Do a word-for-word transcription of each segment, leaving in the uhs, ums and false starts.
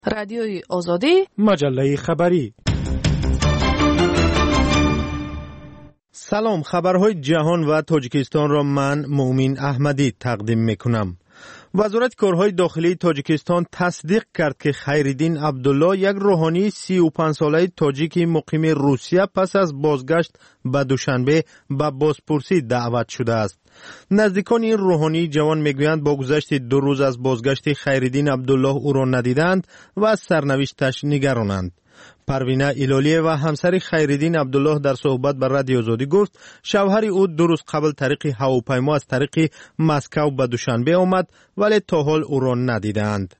رادیوی آزادی، مجله خبری. سلام، خبرهای جهان و تاجیکستان را من مومین احمدی تقدیم میکنم. وزارت کارهای داخلی تاجیکستان تصدیق کرد که خیرالدین عبدالله، یک روحانی سی و پنج ساله تاجیک مقیم روسیه، پس از بازگشت به دوشنبه به بازپرسی دعوت شده است. نزدیکان این روحانی جوان میگویند با گذشت دو روز از بازگشت خیرالدین عبدالله او را ندیدند و از سرنوشتش نگرانند. پروینه ایلالیه و همسر خیرالدین عبدالله در صحبت با رادیو آزادی گفت شوهر او دو روز قبل طریق هواپیما از طریق مسکو به دوشنبه آمد ولی تا حال او را ندیدند.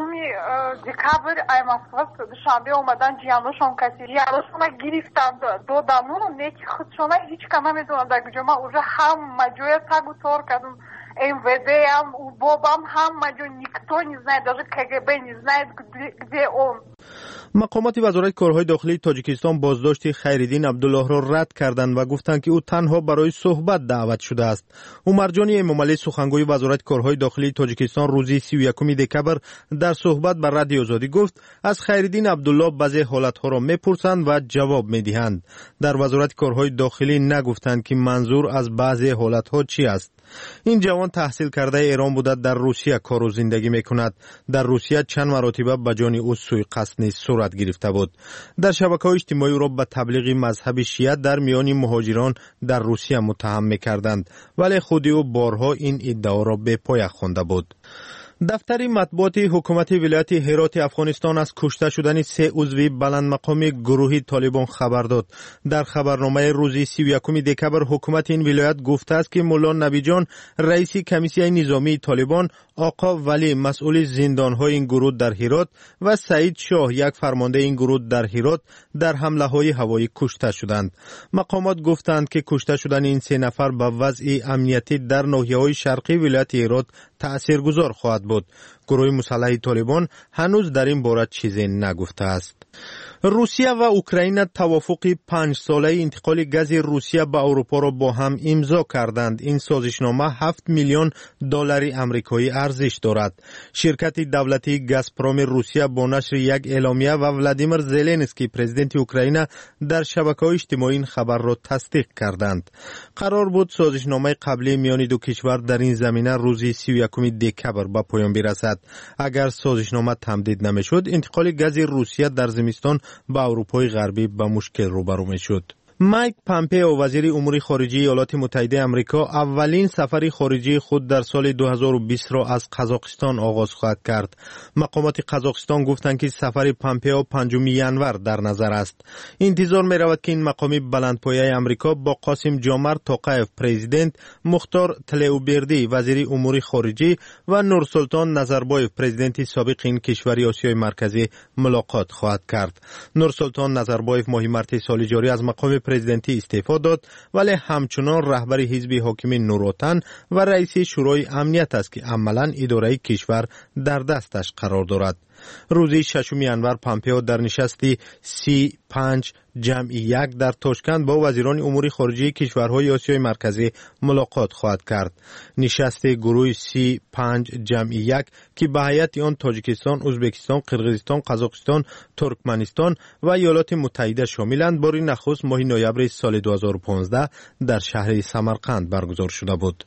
دکابر ای مسکو دوشنبه اومدن جیانوشون کسی جیانوشون گرفتند دادمو نیکی خودشون هیچ کم نمیدونم در کجا ما اونجا هم مجوی تگو تور کردم ام و دی هم بابام هم مجو نیکتو نیزنه даже КГБ не знает где он. مقامات وزارت کارهای داخلی تاجیکستان بازداشت خیرالدین عبدالله را رد کردند و گفتند که او تنها برای صحبت دعوت شده است. عمرجان امامعلی سخنگوی وزارت کارهای داخلی تاجیکستان روز سی و یکم دکبر در صحبت با رادیو آزادی گفت از خیرالدین عبدالله بعضی حالتها را میپرسند و جواب میدهند. در وزارت کارهای داخلی نگفتند که منظور از بعضی حالتها چی است. این جوان تحصیل کرده ایران بوده، در روسیه کار و زندگی میکند. در روسیه چند مرتبه به جان او سوءقصد نیز صورت گرفته بود. در شبکه‌های اجتماعی را به تبلیغ مذهب شیعه در میان مهاجران در روسیه متهم میکردند، ولی خود او بارها این ادعا را به پای خوانده بود. دفتر مطبوعات حکومت ولایت هرات افغانستان از کشته شدن سه عضو بلند مقام گروه طالبان خبر داد. در خبرنامه روز سی و یکم دکبر حکومت این ولایت گفته است که مولا نبی جان، رئیس کمیسیه نظامی طالبان، آقا ولی مسئول زندان‌های این گروه در هرات و سعید شاه، یک فرمانده این گروه در هرات، در حمله‌های هوایی کشته شدند. مقامات گفتند که کشته شدن این سه نفر به وضع امنیتی در ناحیه‌های شرقی ولایت هرات تأثیرگذار خواهد بود. گروه مسلح طالبان هنوز در این باره چیزی نگفته است. روسیه و اوکراین توافق پنج ساله انتقال گاز روسیه به اروپا را با هم امضا کردند. این سازشنامه هفت میلیون دلار آمریکایی ارزش دارد. شرکت دولتی گازپروم روسیه با نشر یک اعلامیه و ولادیمیر زلنسکی پرزیدنت اوکراین در شبکه‌های اجتماعی این خبر را تصدیق کردند. قرار بود سازشنامه قبلی میان دو کشور در این زمینه روز سی و یکم دکبر به پایان برسد. اگر سازشنامه تمدید نمیشد، انتقال گاز روسیه در زمستان به اروپای غربی به مشکل روبرو میشد. مایک پامپئو وزیر امور خارجه ایالات متحده آمریکا اولین سفر خارجی خود در سال دو هزار و بیست را از قزاقستان آغاز خواهد کرد. مقامات قزاقستان گفتند که سفر پامپئو پنجم ینور در نظر است. انتظار می رود که این مقام بلندپایه آمریکا با قاسم جامرد توقایف پرزیدنت، مختار تلئوبردی وزیر امور خارجه و نورسلطان نظربایف پرزیدنت سابق این کشور آسیای مرکزی ملاقات خواهد کرد. نورسلطان نظربایف ماه مارس سال جاری از مقام پرزیدنتی استعفا داد، ولی همچنان رهبر حزب حاکم نوروتن و رئیس شورای امنیت است که عملاً اداره کشور در دستش قرار دارد. روز ششم ینور پامپئو در نشست سی پنج جمع یک در تاشکند با وزیران امور خارجه کشورهای آسیای مرکزی ملاقات خواهد کرد. نشست گروه سی پنج جمع یک که به هیئت آن تاجیکستان، ازبکستان، قرقیزستان، قزاقستان، ترکمنستان و ایالات متحده شاملند، بار نخست ماه نوامبر سال دو هزار و پانزده در شهر سمرقند برگزار شده بود.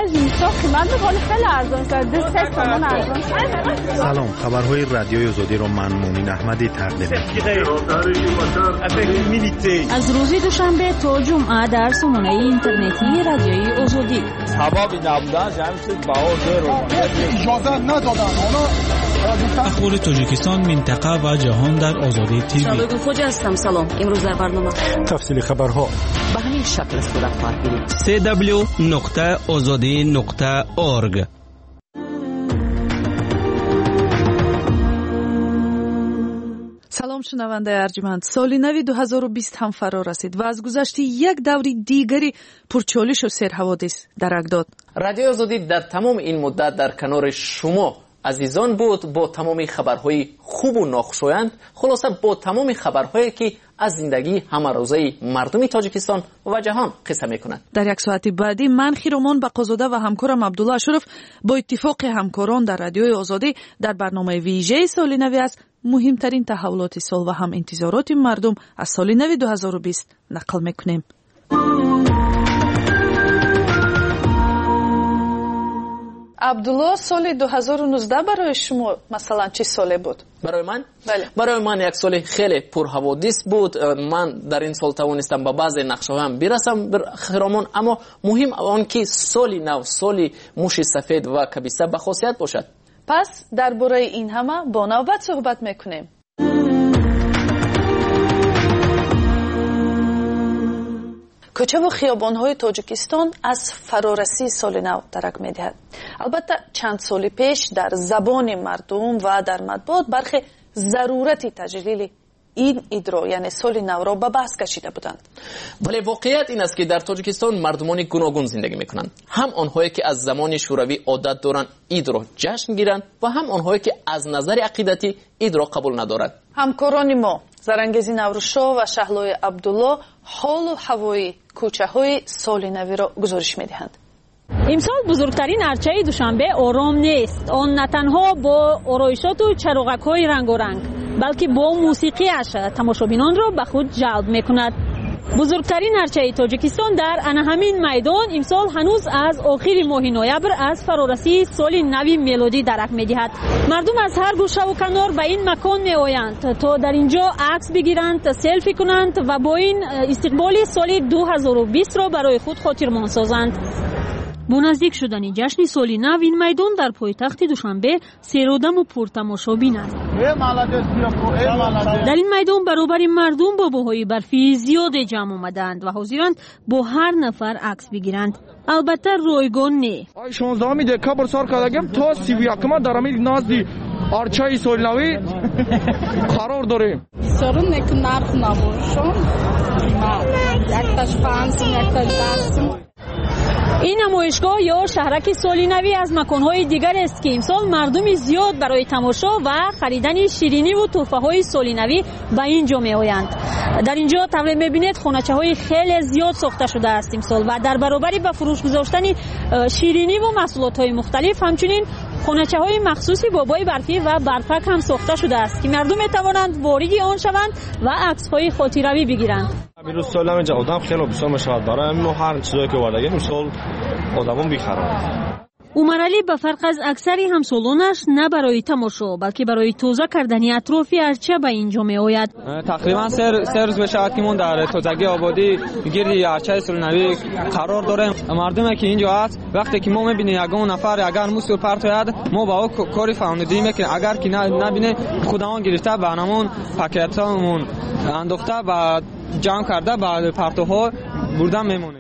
سلام، خبرهای رادیوی آزادی را من مومین احمدی تقدیم می‌کنم. از روز دوشنبه تا جمعه در سامانه اینترنتی رادیوی آزادی. سبب نبودن جمعیت باور رو اجازه ندادن. اخبار تاجیکستان، منطقه و جهان در آزادی تیوی. شبکه خوج هستم. سلام، امروز در برنامه تفصیل خبرها به همین شکل صورت خواهد گرفت. سی دبلیو نقطه آزادی نقطه اورگ. سلام شنونده ارجمند، سال نو دو هزار و بیست هم فرا رسید و از گذشت یک دوری دیگری پرچالش و سرحوادث درک داد. رادیو آزادی در تمام این مدت در کنار شما عزیزان بود، با تمام خبرهای خوب و ناخوشایند، خلاصه با تمام خبرهایی که از زندگی همه روزه مردم تاجیکستان و جهان قصه میکنند. در یک ساعت بعدی من خیرامان بقازاده و همکارم عبدالله اشرف با اتفاق همکاران در رادیوی آزادی در برنامه ویژه سال نو از муҳимтарин таҳаввулоти сол ва ҳам интизороти мардум аз соли нави ду ҳазору бист нақл мекунем. абдулло, соли ду ҳазору нуздаҳ барои шумо масалан чӣ соле буд? барои ман бале барои ман як соли хеле пурҳаводис буд. ман дар ин сол тавонистам ба баъзе нақшаҳоям бирасам хиромон, аммо муҳим он ки соли нав, соли муши сафед ва кабиса ба хосият бошад. пас дар бораи ин ҳама бо навбат суҳбат мекунем. کوچه و خیابان‌های تاجیکستان از فرارسی سال نو درک می‌دهد. البته چند سال پیش در زبان مردم و در مطبوعات برخی ضرورت تجلیل این ایدرو یعنی سال نو را به بحث کشیده بودند. ولی واقعیت این است که در تاجیکستان مردمان گوناگون زندگی می‌کنند. هم آنهایی که از زمان شوروی عادت دارند اید را جشن گیرند و هم آنهایی که از نظر عقیدتی اید را قبول ندارند. همکاران ما زرنگیزی نوروزشاه و شهلای عبدالله حال و هوای کوچه‌های سال نو را گزارش می‌دهند. امسال بزرگترین ارچه دوشنبه آرام نیست. آن نه تنها با آرایشات و چراغک‌های رنگارنگ بلکه با موسیقیش تماشابینان را به خود جلب می‌کند. بزرگترین ارچه تاجیکستان در آن همین میدان امسال هنوز از آخر ماه نوامبر از فرارسی سال نو میلادی درک می‌دهد. مردم از هر گوشه و کنار به این مکان می‌آیند تا در اینجا عکس بگیرند، سلفی کنند و با این استقبال سال دو هزار و بیست را برای خود خاطرمان سازند. با نزدیک شدن جشن سال نو این میدان در پایتخت دوشنبه سیرودم و پرتماشابین است. در این میدان برابر مردم با بوهای برفی زیاد جمع آمدند و حاضرند با هر نفر عکس بگیرند. البته رایگان نه. شانزدهم دکتر سال کردیم تا سی و یکم در همین نزدی ارچه سال نوی قرار داریم. سرون نک نرخ نباشم. یک تاش پانس، یک تاش دست. این نمایشگاه یا شهرک سالی نوی از مکانهای دیگر است که امسال مردم زیاد برای تماشا و خریدن شیرینی و تحفه‌های سالی نوی به اینجا می‌آیند. در اینجا طبعا می‌بینید خانچه‌های خیلی زیاد ساخته شده است امسال و در برابر به فروش گذاشتن شیرینی و محصولات‌های مختلف همچنین خانچه‌های مخصوصی بابای برفی و برفک هم ساخته شده است که مردم می‌توانند وارد آن شوند و عکس‌های خاطره‌ای بگیرند. امروز سال اینجا آدم خیلی بسیار میشود برای همین هر چیزی که وارد امسال آدمون بیخرند. عمر علی به فرق از اکثری همسالانش نه برای تماشا بلکه برای تازه کردن اطراف ارچه به اینجا می آید. تقریبا سه سه روز بشه که من در تازگی آبادی گرد ارچه سال نوی قرار داریم. مردمی که اینجا هست وقتی که ما میبینیم یگان نفر اگر موسیقی پرتوید ما با او کاری فهمیدیم که اگر که نبینه خودمون گرفته برنامون پاکتامون انداخته و جمع کرده بعد پرتوها بردن میمونیم.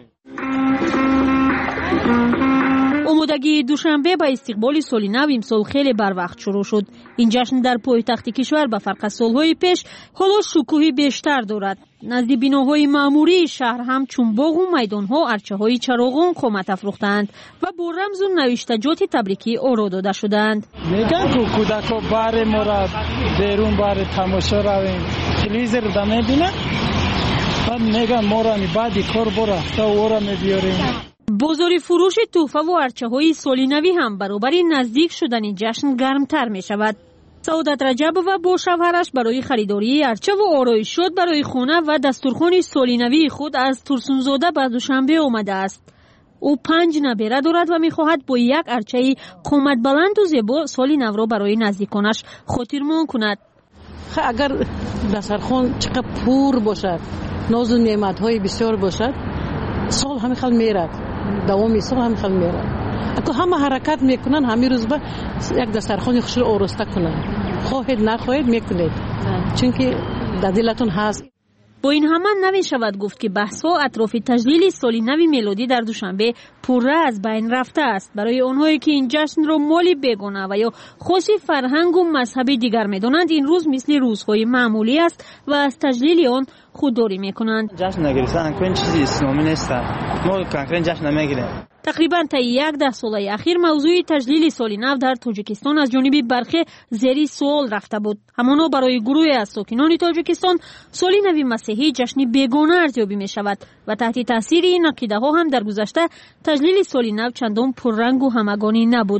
آمادگی دوشنبه به استقبال سال نو امسال خیلی بر وقت شروع شد. این جشن در پایتخت کشور به فرق از سالهای پیش حالا شکوهی بیشتر دارد. نزد بناهای معموری شهر هم چون باغ و میدانها ارچه‌های چراغان قامت افروختند و با رمز و نوشتجات تبریکی آرا داده شدند. میگن که کودک‌ها بار ما را بیرون بار تماشا رویم تلویزیون را میبینن بعد میگن ما را بعدی کار برا تا او را میبیاریم. بازار فروش تحفه و ارچه‌های سالی نوی هم برابر نزدیک شدن جشن گرمتر می شود. سعادت رجب و با شوهرش برای خریداری ارچه و آرایشات برای خانه و دستورخوان سالی نوی خود از ترسونزاده به دوشنبه آمده است. او پنج نبیره دارد و می‌خواهد با یک ارچه قامت بلند و زیبا سالی نو را برای نزدیکانش خاطرمان کند. اگر دسترخوان چقدر پور باشد، ناز و نعمت‌های بسیار باشد، سال همه خل میرد. دوام سال همه خل میرد. اگه همه حرکت میکنن همه روز با یک دسترخوان خوش آراسته کنن. خواهید نخواهید میکنید. چون که در دلتون هست. با این همه نمی شود گفت که بحث‌ها اطراف تجلیل سال نو میلادی در دوشنبه پره از بین رفته است. برای آنهایی که این جشن را مالی بیگانه و یا خاصی فرهنگ و مذهبی دیگر می‌دانند این روز مثل روزهای معمولی است و از تجلیل آن خودداری می‌کنند. جشن نگرفتن کن چیزی اسلامی نیست. ما کانکرین جشن نمیگیریم. تقریبا تا یک ده ساله اخیر موضوع تجلیل سال نو در تاجیکستان از جانب برخی زیر سوال رفته بود. همانا برای گروهی از ساکنان تاجیکستان سال نو مسیحی جشن بیگانه ارزیابی می شود و تحت تاثیر این عقیده ها هم در گذشته تجلیل سال نو چندان پررنگ و همگانی نبود.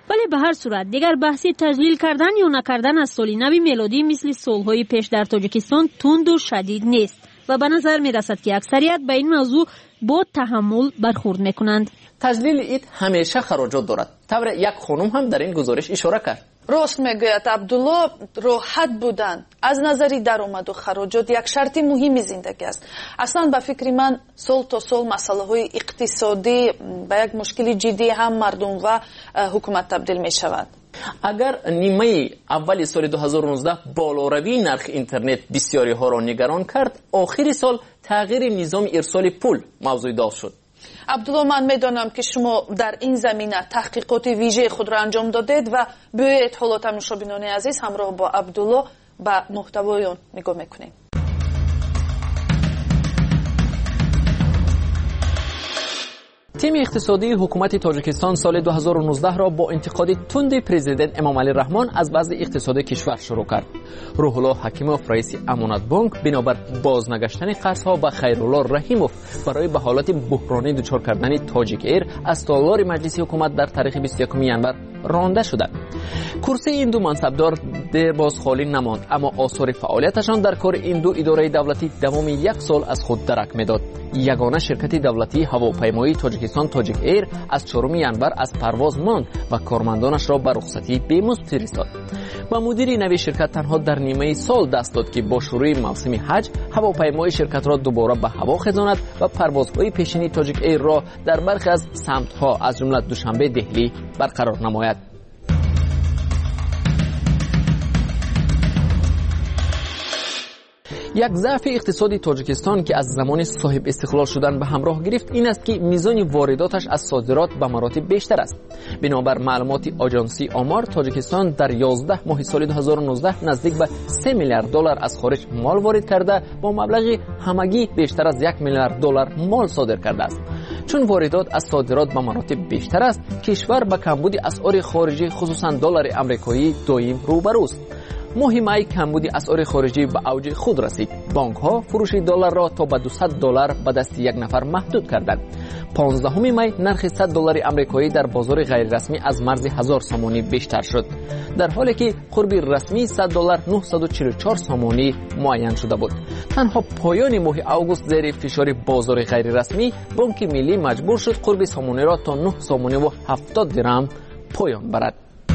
ولی به هر صورت دیگر بحثی تجلیل کردن یا نکردن از سال نو میلادی مثل سالهای پیش در تاجیکستان تند و شدید نیست و به نظر می رسد که اکثریت به این موضوع با تحمل برخورد می کنند. تجلیل اید همیشه خراجات دارد. طور یک خانم هم در این گزارش اشاره کرد. راست میگوید عبدالله، راحت بودن از نظری درآمد و خراجات یک شرط مهمی زندگی است. اصلا به فکر من سال تا سال مسئله های اقتصادی به یک مشکل جدی هم مردم و حکومت تبدیل می شود. اگر نیمه اول سال دو هزار و نوزده بالاروی نرخ اینترنت بسیاری ها را نگران کرد، آخر سال تغییر نظام ارسال پول موضوع داغ شد. عبدالله، من میدانم که شما در این زمینه تحقیقات ویژه خود را انجام دادید و بیایید حالا تماشابینان عزیز همراه با عبدالله به محتوای آن نگاه میکنیم. تیم اقتصادی حکومت تاجیکستان سال دو هزار و نوزده را با انتقاد تند پرزیدنت امام علی رحمان از وضع اقتصادی کشور شروع کرد. روح الله حکیموف رئیس امانت بانک بنابر بازنگشتن قرضها و خیرالله رحیموف برای به حالت بحرانی دچار کردن تاجیک ایر از تالار مجلس حکومت در تاریخ بیست و یکم ژانویه رانده شدند. کرسی این دو منصبدار در باز خالی نماند، اما آثار فعالیتشان در کار این دو اداره دولتی دوام یک سال از خود درک میداد. یگانه شرکت دولتی هواپیمایی تاجیکستان تاجیک ایر از چهارم ژانویه از پرواز ماند و کارمندانش را به رخصتی بی‌مزد فرستاد. و مدیر نوی شرکت تنها در نیمه سال دست داد که با شروع موسم حج هواپیمای شرکت را دوباره به هوا خزاند و پروازهای پیشینی تاجیک ایر را در برخی از سمت‌ها از جمله دوشنبه دهلی برقرار نماید. یک ضعف اقتصادی تاجیکستان که از زمان صاحب استقلال شدن به همراه گرفت این است که میزان وارداتش از صادرات به مراتب بیشتر است. بنابر معلومات آژانسی آمار، تاجیکستان در یازده ماه سال دو هزار و نوزده نزدیک به سه میلیارد دلار از خارج مال وارد کرده با مبلغ همگی بیشتر از یک میلیارد دلار مال صادر کرده است. چون واردات از صادرات به مراتب بیشتر است، کشور به کمبود اسعار خارجی خصوصا دلار آمریکایی دائم روبروست. ماه می کمبود اسعار خارجی به اوج خود رسید. بانک ها فروش دلار را تا به دویست دلار به دست یک نفر محدود کردند. پانزدهم می نرخ صد دلار آمریکایی در بازار غیر رسمی از مرز هزار سامانی بیشتر شد، در حالی که قرب رسمی صد دلار نهصد و چهل و چهار سامانی معین شده بود. تنها پایان ماه آگوست زیر فشار بازار غیر رسمی بانک ملی مجبور شد قرب سامانی را تا نه سامانی و هفتاد درهم پایان برد.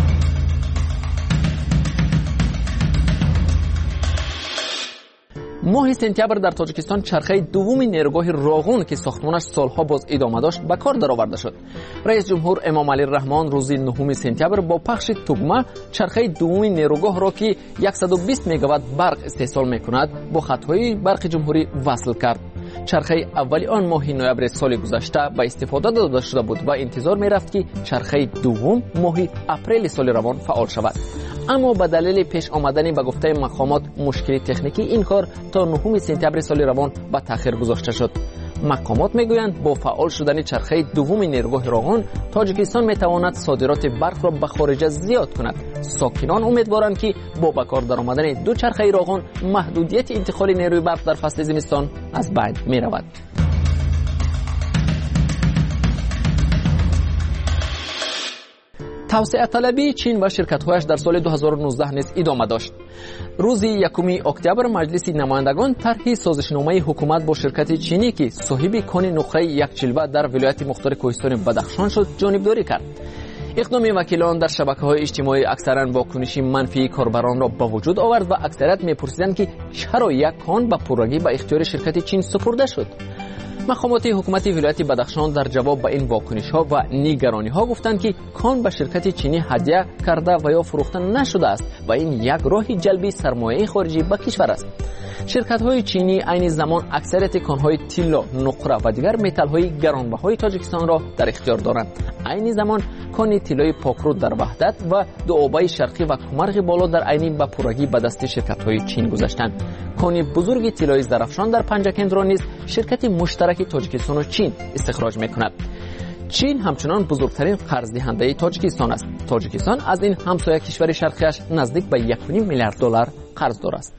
ماه سپتامبر در تاجیکستان چرخه دوم نیروگاه راغون که ساختمانش سالها باز ادامه داشت به کار درآورده شد. رئیس جمهور امام علی رحمان روز نهم سپتامبر با پخش توگمه چرخه دوم نیروگاه را که صد و بیست مگاوات برق استحصال می‌کند با خط‌های برق جمهوری وصل کرد. چرخه اولی آن ماه نوامبر سال گذشته به استفاده داده شده بود و انتظار می‌رفت که چرخه دوم ماه اپریل سال روان فعال شود. اما به دلیل پیش آمدن به گفته مقامات مشکل تکنیکی این کار تا نهم سپتامبر سال روان به تأخیر گذاشته شد. مقامات میگویند با فعال شدن چرخه دوم نیروگاه راغون تاجیکستان میتواند صادرات برق را به خارج زیاد کند. ساکنان امیدوارند که با به کار درآمدن دو چرخه راغون محدودیت انتقال نیروی برق در فصل زمستان از بین میرود. توسعه طلبی چین و شرکت‌هایش در سال دو هزار و نوزده نیز ادامه داشت. روز یکم اکتبر مجلس نمایندگان طرح سازشنامه حکومت با شرکت چینی که صاحب کان نقره یک چلوه در ولایت مختار کوهستان بدخشان شد جانبداری کرد. اقدام وکیلان در شبکه‌های اجتماعی اکثرا واکنش منفی کاربران را به وجود آورد و اکثریت می‌پرسیدند که چرا یک کان به پررگی به اختیار شرکت چین سپرده شد. مقامات حکومت ولایت بدخشان در جواب به این واکنش‌ها و نگرانی‌ها گفتند که کان به شرکت چینی هدیه کرده و یا فروخته نشده است و این یک راه جلب سرمایه خارجی به کشور است. شرکت‌های چینی عین زمان اکثریت کان‌های طلا، نقره و دیگر متال‌های گرانبهای تاجیکستان را در اختیار دارند. عین زمان کان طلای پاکرود در وحدت و دوآبای شرقی و کمرغ بالا در عین به پررگی به دست شرکت‌های چین گذاشتند. کان بزرگ طلای زرافشان در پنجکند را نیز شرکت مشترک تاجیکستان و چین استخراج می‌کند. چین همچنان بزرگترین قرض دهنده تاجیکستان است. تاجیکستان از این همسایه کشور شرقیش نزدیک به یک و نیم میلیارد دلار قرض دار است.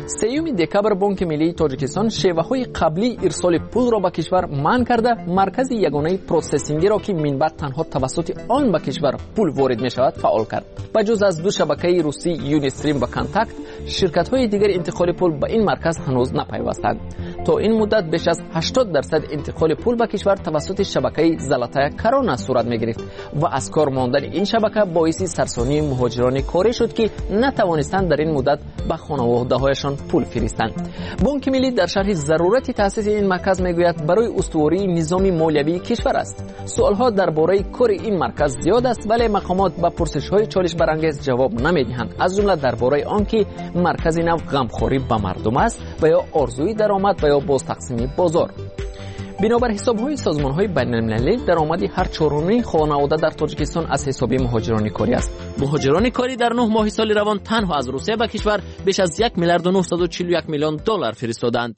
سیوم دکبر بانک ملی تاجیکستان شیوه‌های قبلی ارسال پول را به کشور منع کرده، مرکز یگانه پروسسینگی را که منبع تنها توسط آن به کشور پول وارد می‌شود فعال کرد. بجز از دو شبکه روسی یونیستریم و کانتاکت، شرکت‌های دیگر انتقال پول به این مرکز هنوز نپیوستند. تا این مدت بیش از هشتاد درصد انتقال پول به کشور توسط شبکه زلاتای کرونا صورت می‌گرفت و از کار ماندن این شبکه باعث سرسانی مهاجران کاری شد که نتوانستند در این مدت به خانواده‌هایشان پول فرستند. بانک ملی در شرح ضرورت تأسیس این مرکز میگوید برای استواری نظام مالیوی کشور است. سوالها درباره کار این مرکز زیاد است، ولی مقامات به پرسش‌های چالش برانگیز جواب نمیدهند، از جمله درباره آنکه مرکز نو غمخواری به مردم است و یا آرزوی درآمد و یا باز تقسیم بازار. بنابر حساب‌های سازمان‌های بین‌المللی درآمد هر چهارمی خانواده در تاجیکستان از حساب مهاجران کاری است. مهاجران کاری در نه ماه سال روان تنها از روسیه به کشور بیش از یک میلیارد و نهصد و چهل و یک میلیون دلار فرستادند.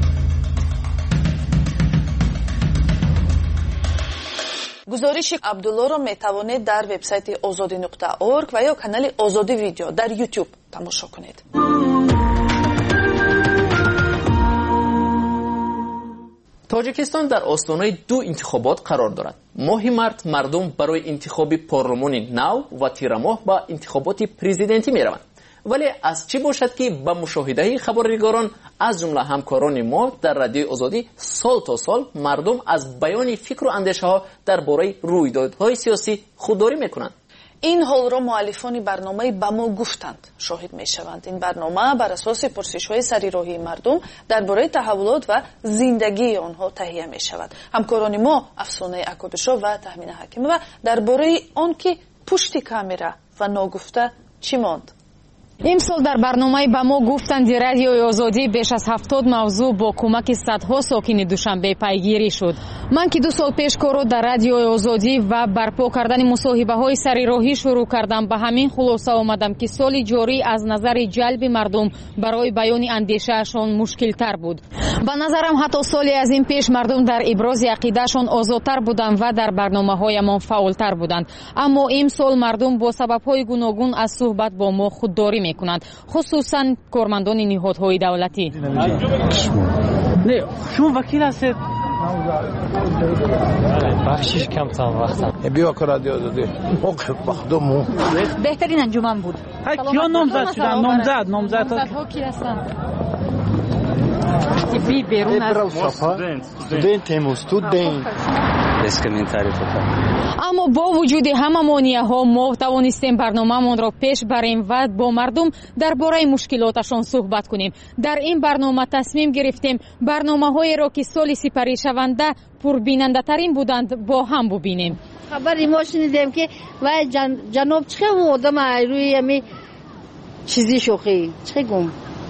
گزارش عبدالله را میتوانید در وبسایت آزادی نقطه اورگ و یا کانال آزادی ویدیو در یوتیوب تماشا کنید. تاجیکستان در آستانه دو انتخابات قرار دارد. ماه مارس مردم برای انتخاب پارلمان نو و تیر ماه با انتخابات پرزیدنتی می روند. ولی از چی باشد که با مشاهده خبرنگاران از جمله همکاران ما در رادیو آزادی سال تا سال مردم از بیان فکر و اندیشه ها درباره رویدادهای سیاسی خودداری میکنند. این حال را مؤلفان برنامه به ما گفتند، شاهد می شوند. این برنامه بر اساس پرسش‌های سریراهی مردم درباره تحولات و زندگی آنها تهیه می شود. همکاران ما افسانه عکابشا و تحمین حکیمه درباره آن که پشت کامera و ناگفته چی ماند. امسال در برنامه با ما گفتند رادیوی آزادی بیش از هفتاد موضوع با کمک صدها ساکن دوشنبه پیگیری شد. من که دو سال پیش کار در رادیوی آزادی و برپا کردن مصاحبه های سریراهی شروع کردم، به همین خلاصه آمدم که سال جاری از نظر جلب مردم برای بیان اندیشه‌شان مشکل تر بود. به نظرم حتی سالی از این پیش مردم در ابراز عقیده‌شان آزادتر بودند و در برنامه‌هایمان فعالتر بودند، اما امسال مردم با سبب‌های گوناگون از صحبت با ما خودداری می‌کنند، خصوصاً کارمندان نهادهای دولتی. نه شما وکیل هستید؟ بخشش کم تام وقتم بیا کار رادیو آزادی موقف مخدومو بهترین انجمن بود. کیا نامزد شدن؟ نامزد نامزدها کی هستند؟ بی بیرون از استودنت هم استودنت اسکمین تعریف کنم. اما با وجود همه مانع‌ها ما توانستیم برنامه‌مان را پیش بریم و با مردم درباره مشکلاتشان صحبت کنیم. در این برنامه تصمیم گرفتیم برنامه‌هایی را که سال سپری شونده پربیننده ترین بودند با هم ببینیم. خبری ما شنیدیم که و جن... جناب چه آدم روی همی چیزی شوخی چه گم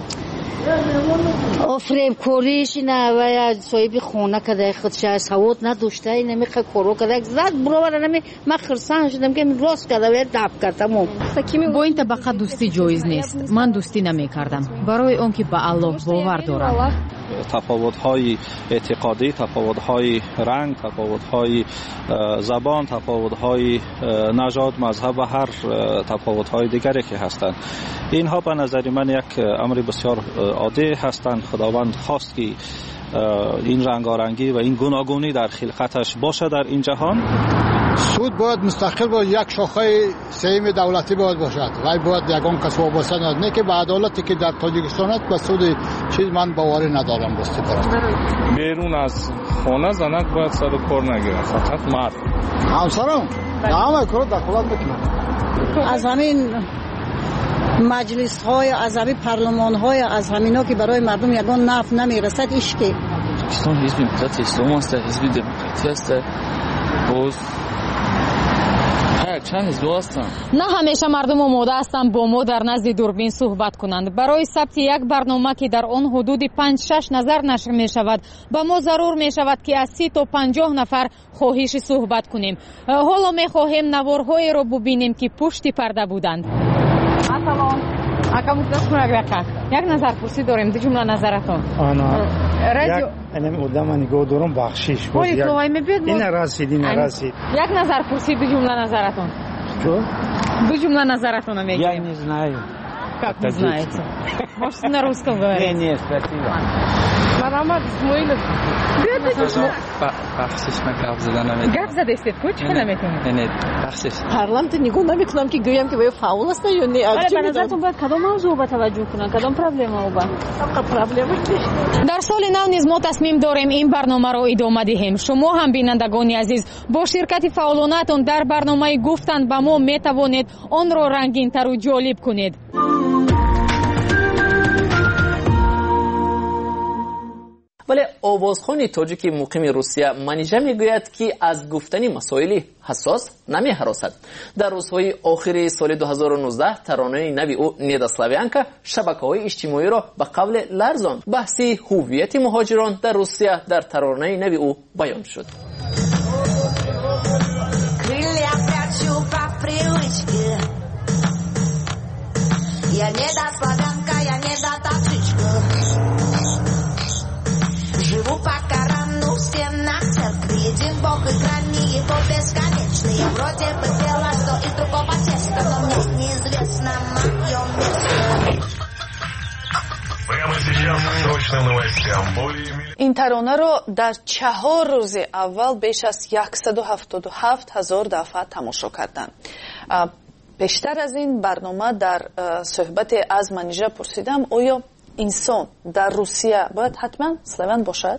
آفریب کوریش نه و یا صاحب خونه کده خودش از سواد نداشته این نمی کارو کده زد برابر نمی من خرسان شدم که راست کده و داب کردم. با این طبقه دوستی جایز نیست. من دوستی نمی کردم برای اون که به الله باور دارم. تفاوت‌های اعتقادی، تفاوت‌های رنگ، تفاوت‌های زبان، تفاوت‌های نژاد، مذهب و هر تفاوت‌های دیگری که هستند، اینها به نظر من یک امر بسیار عادی هستند. خداوند خواست که این رنگارنگی و این گوناگونی در خلقتش باشه در این جهان. سود باید مستقل با یک شاخه سهم دولتی باید باشد و باید یگان کس وابسته نباشد. نه که به عدالتی که در تاجیکستان است به سود چیز من باوری ندارم. راستی برست بیرون از خانه زنک باید سر کار نگیرن، فقط مرد. همسرم همه کار دخالت میکنن. از همین مجلس های، از همین پارلمان های، از همینا که برای مردم یگان نفع نمیرسد ایش که تاجیکستان حزب ملت اسلام است، حزب دموکراسی است. باز چند حزب هستن. نه همیشه مردم آماده هستند با ما در نزد دوربین صحبت کنند. برای ثبت یک برنامه که در آن حدود پنج شش نظر نشر می شود با ما ضرور می شود که از سی تا پنجاه نفر خواهش صحبت کنیم. حالا می خواهیم نوارهایی را ببینیم که پشت پرده بودند. سلام. اکم دست کنه یک نظر پرسی داریم. دو جمله نظرتون. آنا. رادیو اینم ادام نگاه دارم بخشش. ولی تو می بیاد. این رسید این رسید. یک نظر پرسی دو جمله نظرتون. چو؟ دو جمله نظرتون رو میگیم. یک نیز نه. как не знаете? Можете на русском говорить? Нет, нет, спасибо. Марамад Исмоилов. بخشش من گپ زدن نمیتونم. گپ زده استید کو چه نمیتونید؟ نه نه بخشش. پارلمنت نگاه نمیکنم که گویم که باید فاول است یا نه. ولی به نظرتون باید کدام موضوع به توجه کنن؟ کدام پرابلم او با؟ فقط پرابلم است. در سال نو نیز ما تصمیم داریم این برنامه را ادامه دهیم. شما هم بینندگان عزیز با شرکت فعالانتان در برنامه گفتن به ما میتوانید آن را رنگین تر و جالب کنید. ولی آوازخوان تاجیک مقیم روسیه منیژه میگوید که از گفتن مسائل حساس نمی‌هراسد. در روزهای آخر سال دو هزار و نوزده ترانه نوی او نیدا سلاویانکا شبکه‌های اجتماعی را به قول لرزاند. بحث هویت مهاجران در روسیه در ترانه نوی او بیان شد. Живу по Корану, в стенах церкви. Един Бог и грани его бесконечные. Вроде бы дело, что из другого теста, но мне неизвестно мое место. Прямо сейчас к срочным новостям. Более... این ترانه را در چهار روز اول بیش از صد و هفتاد و هفت هزار دفعه تماشا کردند. بیشتر از این برنامه در صحبت از منیژه پرسیدم آیا انسان در روسیه باید حتما سلاویان باشد؟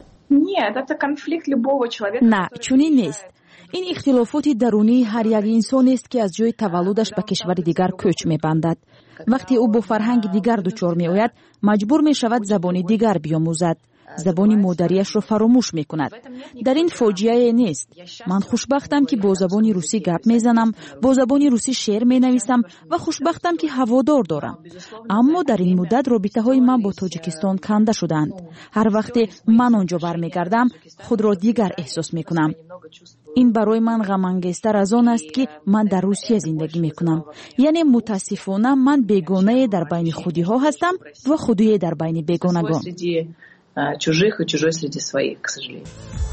نه، چنین نیست. این اختلافات درونی هر یک انسان است که از جای تولدش به کشور دیگر کوچ می‌بندد. وقتی او با فرهنگ دیگر دچار می‌آید، مجبور می‌شود زبان دیگر بیاموزد. زبان مادریش را فراموش می‌کند. در این فاجعه نیست. من خوشبختم که با زبان روسی گپ می‌زنم، با زبان روسی شعر می‌نویسم و خوشبختم که هوادار دارم. اما در این مدت رابطه‌های من با تاجیکستان کنده شدند. هر وقت من آنجا برمیگردم، خود را دیگر احساس می‌کنم. این برای من غم انگیزتر از آن است که من در روسیه زندگی می‌کنم. یعنی متاسفانه من بیگانه در بین خودی‌ها هستم و خودی در بین بیگانگان. чужих и чужой среди своих, к сожалению.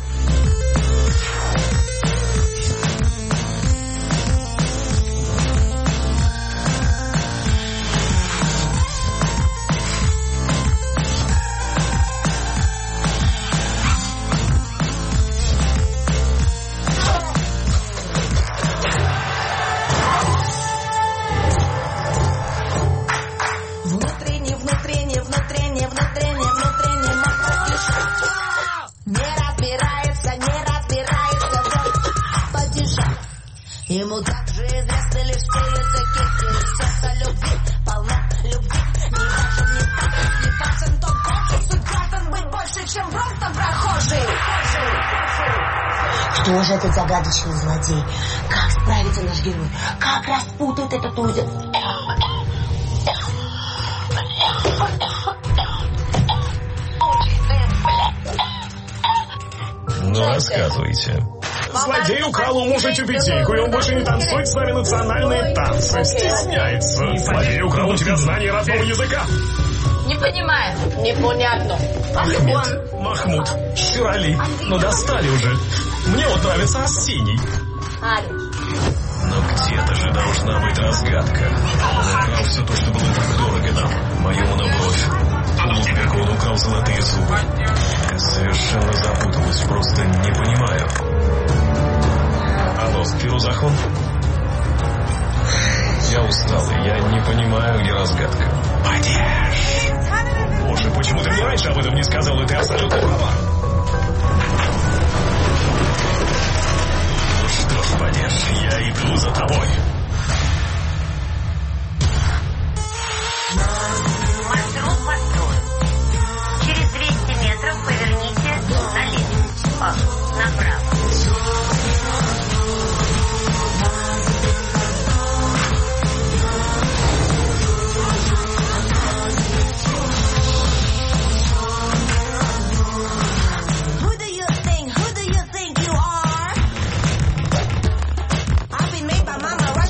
Ему также известны лишь те языки, где сердце любви, полна любви. Не важен, не так, не важен тот год, суть граждан быть больше, чем просто прохожий. Кто же этот загадочный злодей? Как справится наш герой? Как распутает этот узел? Ну, рассказывайте. Злодей украл у мужа тюбетейку, и он больше не танцует с нами национальные танцы. Стесняется. Злодей украл у тебя знание родного языка. Не понимаю. Непонятно. Ахмед, Махмуд, Ширали. Ну достали уже. Мне вот нравится Арсений. Но где-то же должна быть разгадка. Он украл все то, что было так дорого нам. Мою монобровь. Лупику он украл золотые зубы. Я совершенно запуталась, просто не понимаю. Алло, Фирузахон? Я устал, я не понимаю, где разгадка. Падеж! Боже, почему ты мне раньше об этом не сказал, и ты абсолютно права. Ну что ж, Падеж, я иду за тобой. Маршрут построен. Через двести метров поверните налево. О, направо. Mama, right?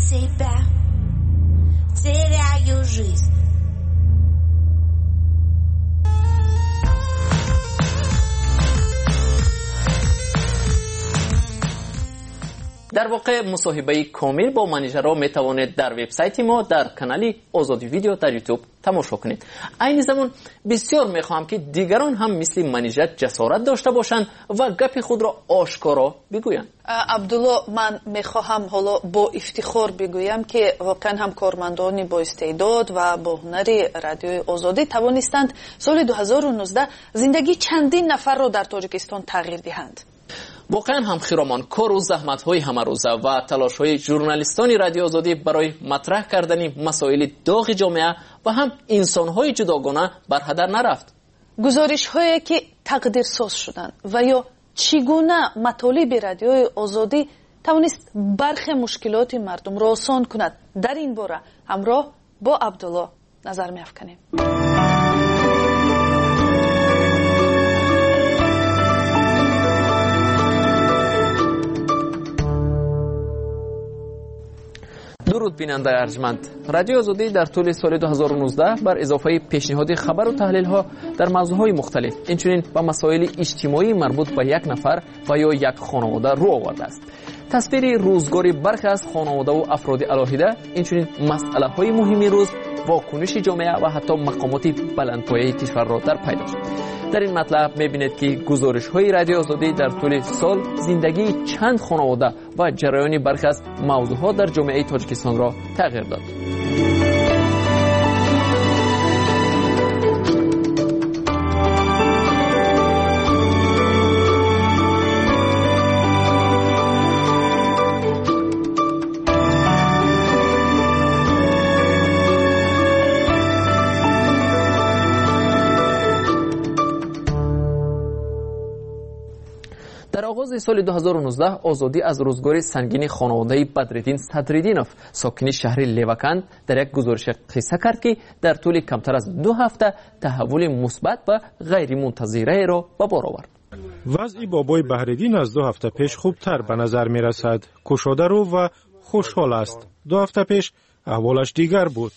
тебя теряю жизнь. در واقع مصاحبه کامل با منیژرها میتوانید در وبسایت ما در کانال آزادی ویدیو در یوتیوب تماشا کنید. این زمان بسیار میخواهم که دیگران هم مثل منیژر جسارت داشته باشند و گپ خود را آشکارا بگویند. عبدالله، من میخواهم حالا با افتخار بگویم که واقعا هم کارمندانی با استعداد و با هنر رادیوی آزادی توانستند سال دو هزار و نوزده زندگی چندین نفر را در تاجیکستان تغییر دهند. واقعا هم خیرامان کار و زحمت های همه روزه و تلاش های ژورنالیستان رادیو آزادی برای مطرح کردن مسائل داغ جامعه و هم انسان های جداگانه بر هدر نرفت. گزارش هایی که تقدیر ساز شدند و یا چگونه مطالب رادیوی آزادی توانست برخی مشکلات مردم را آسان کند، در این باره همراه با عبدالله نظر می افکنیم. درود بیننده ارجمند. رادیو آزادی در طول سال دو هزار و نوزده بر اضافه پیشنهاد خبر و تحلیل ها در موضوعهای مختلف اینچنین با مسائل اجتماعی مربوط به یک نفر و یا یک خانواده رو آورده است. تصویر روزگاری برخی از خانواده و افراد علاهیده، اینچنین مسئله های مهمی روز، واکنش جامعه و حتی مقامات بلندپایه کشور را در پی داشت. در این مطلب می‌بینید که گزارش‌های رادیو آزادی در طول سال زندگی چند خانواده و جریان برخی از موضوعات در جامعه تاجیکستان را تغییر داد. در آغاز سال دو هزار و نوزده آزادی از روزگار سنگین خانواده بدرالدین صدرالدینов ساکن شهر لیوکند در یک گزارش قصه کرد که در طول کمتر از دو هفته تحول مثبت و غیر منتظره را به بار آورد. وضع بابای بدرالدین از دو هفته پیش خوبتر به نظر می رسد. کشاده رو و خوشحال است. دو هفته پیش احوالش دیگر بود.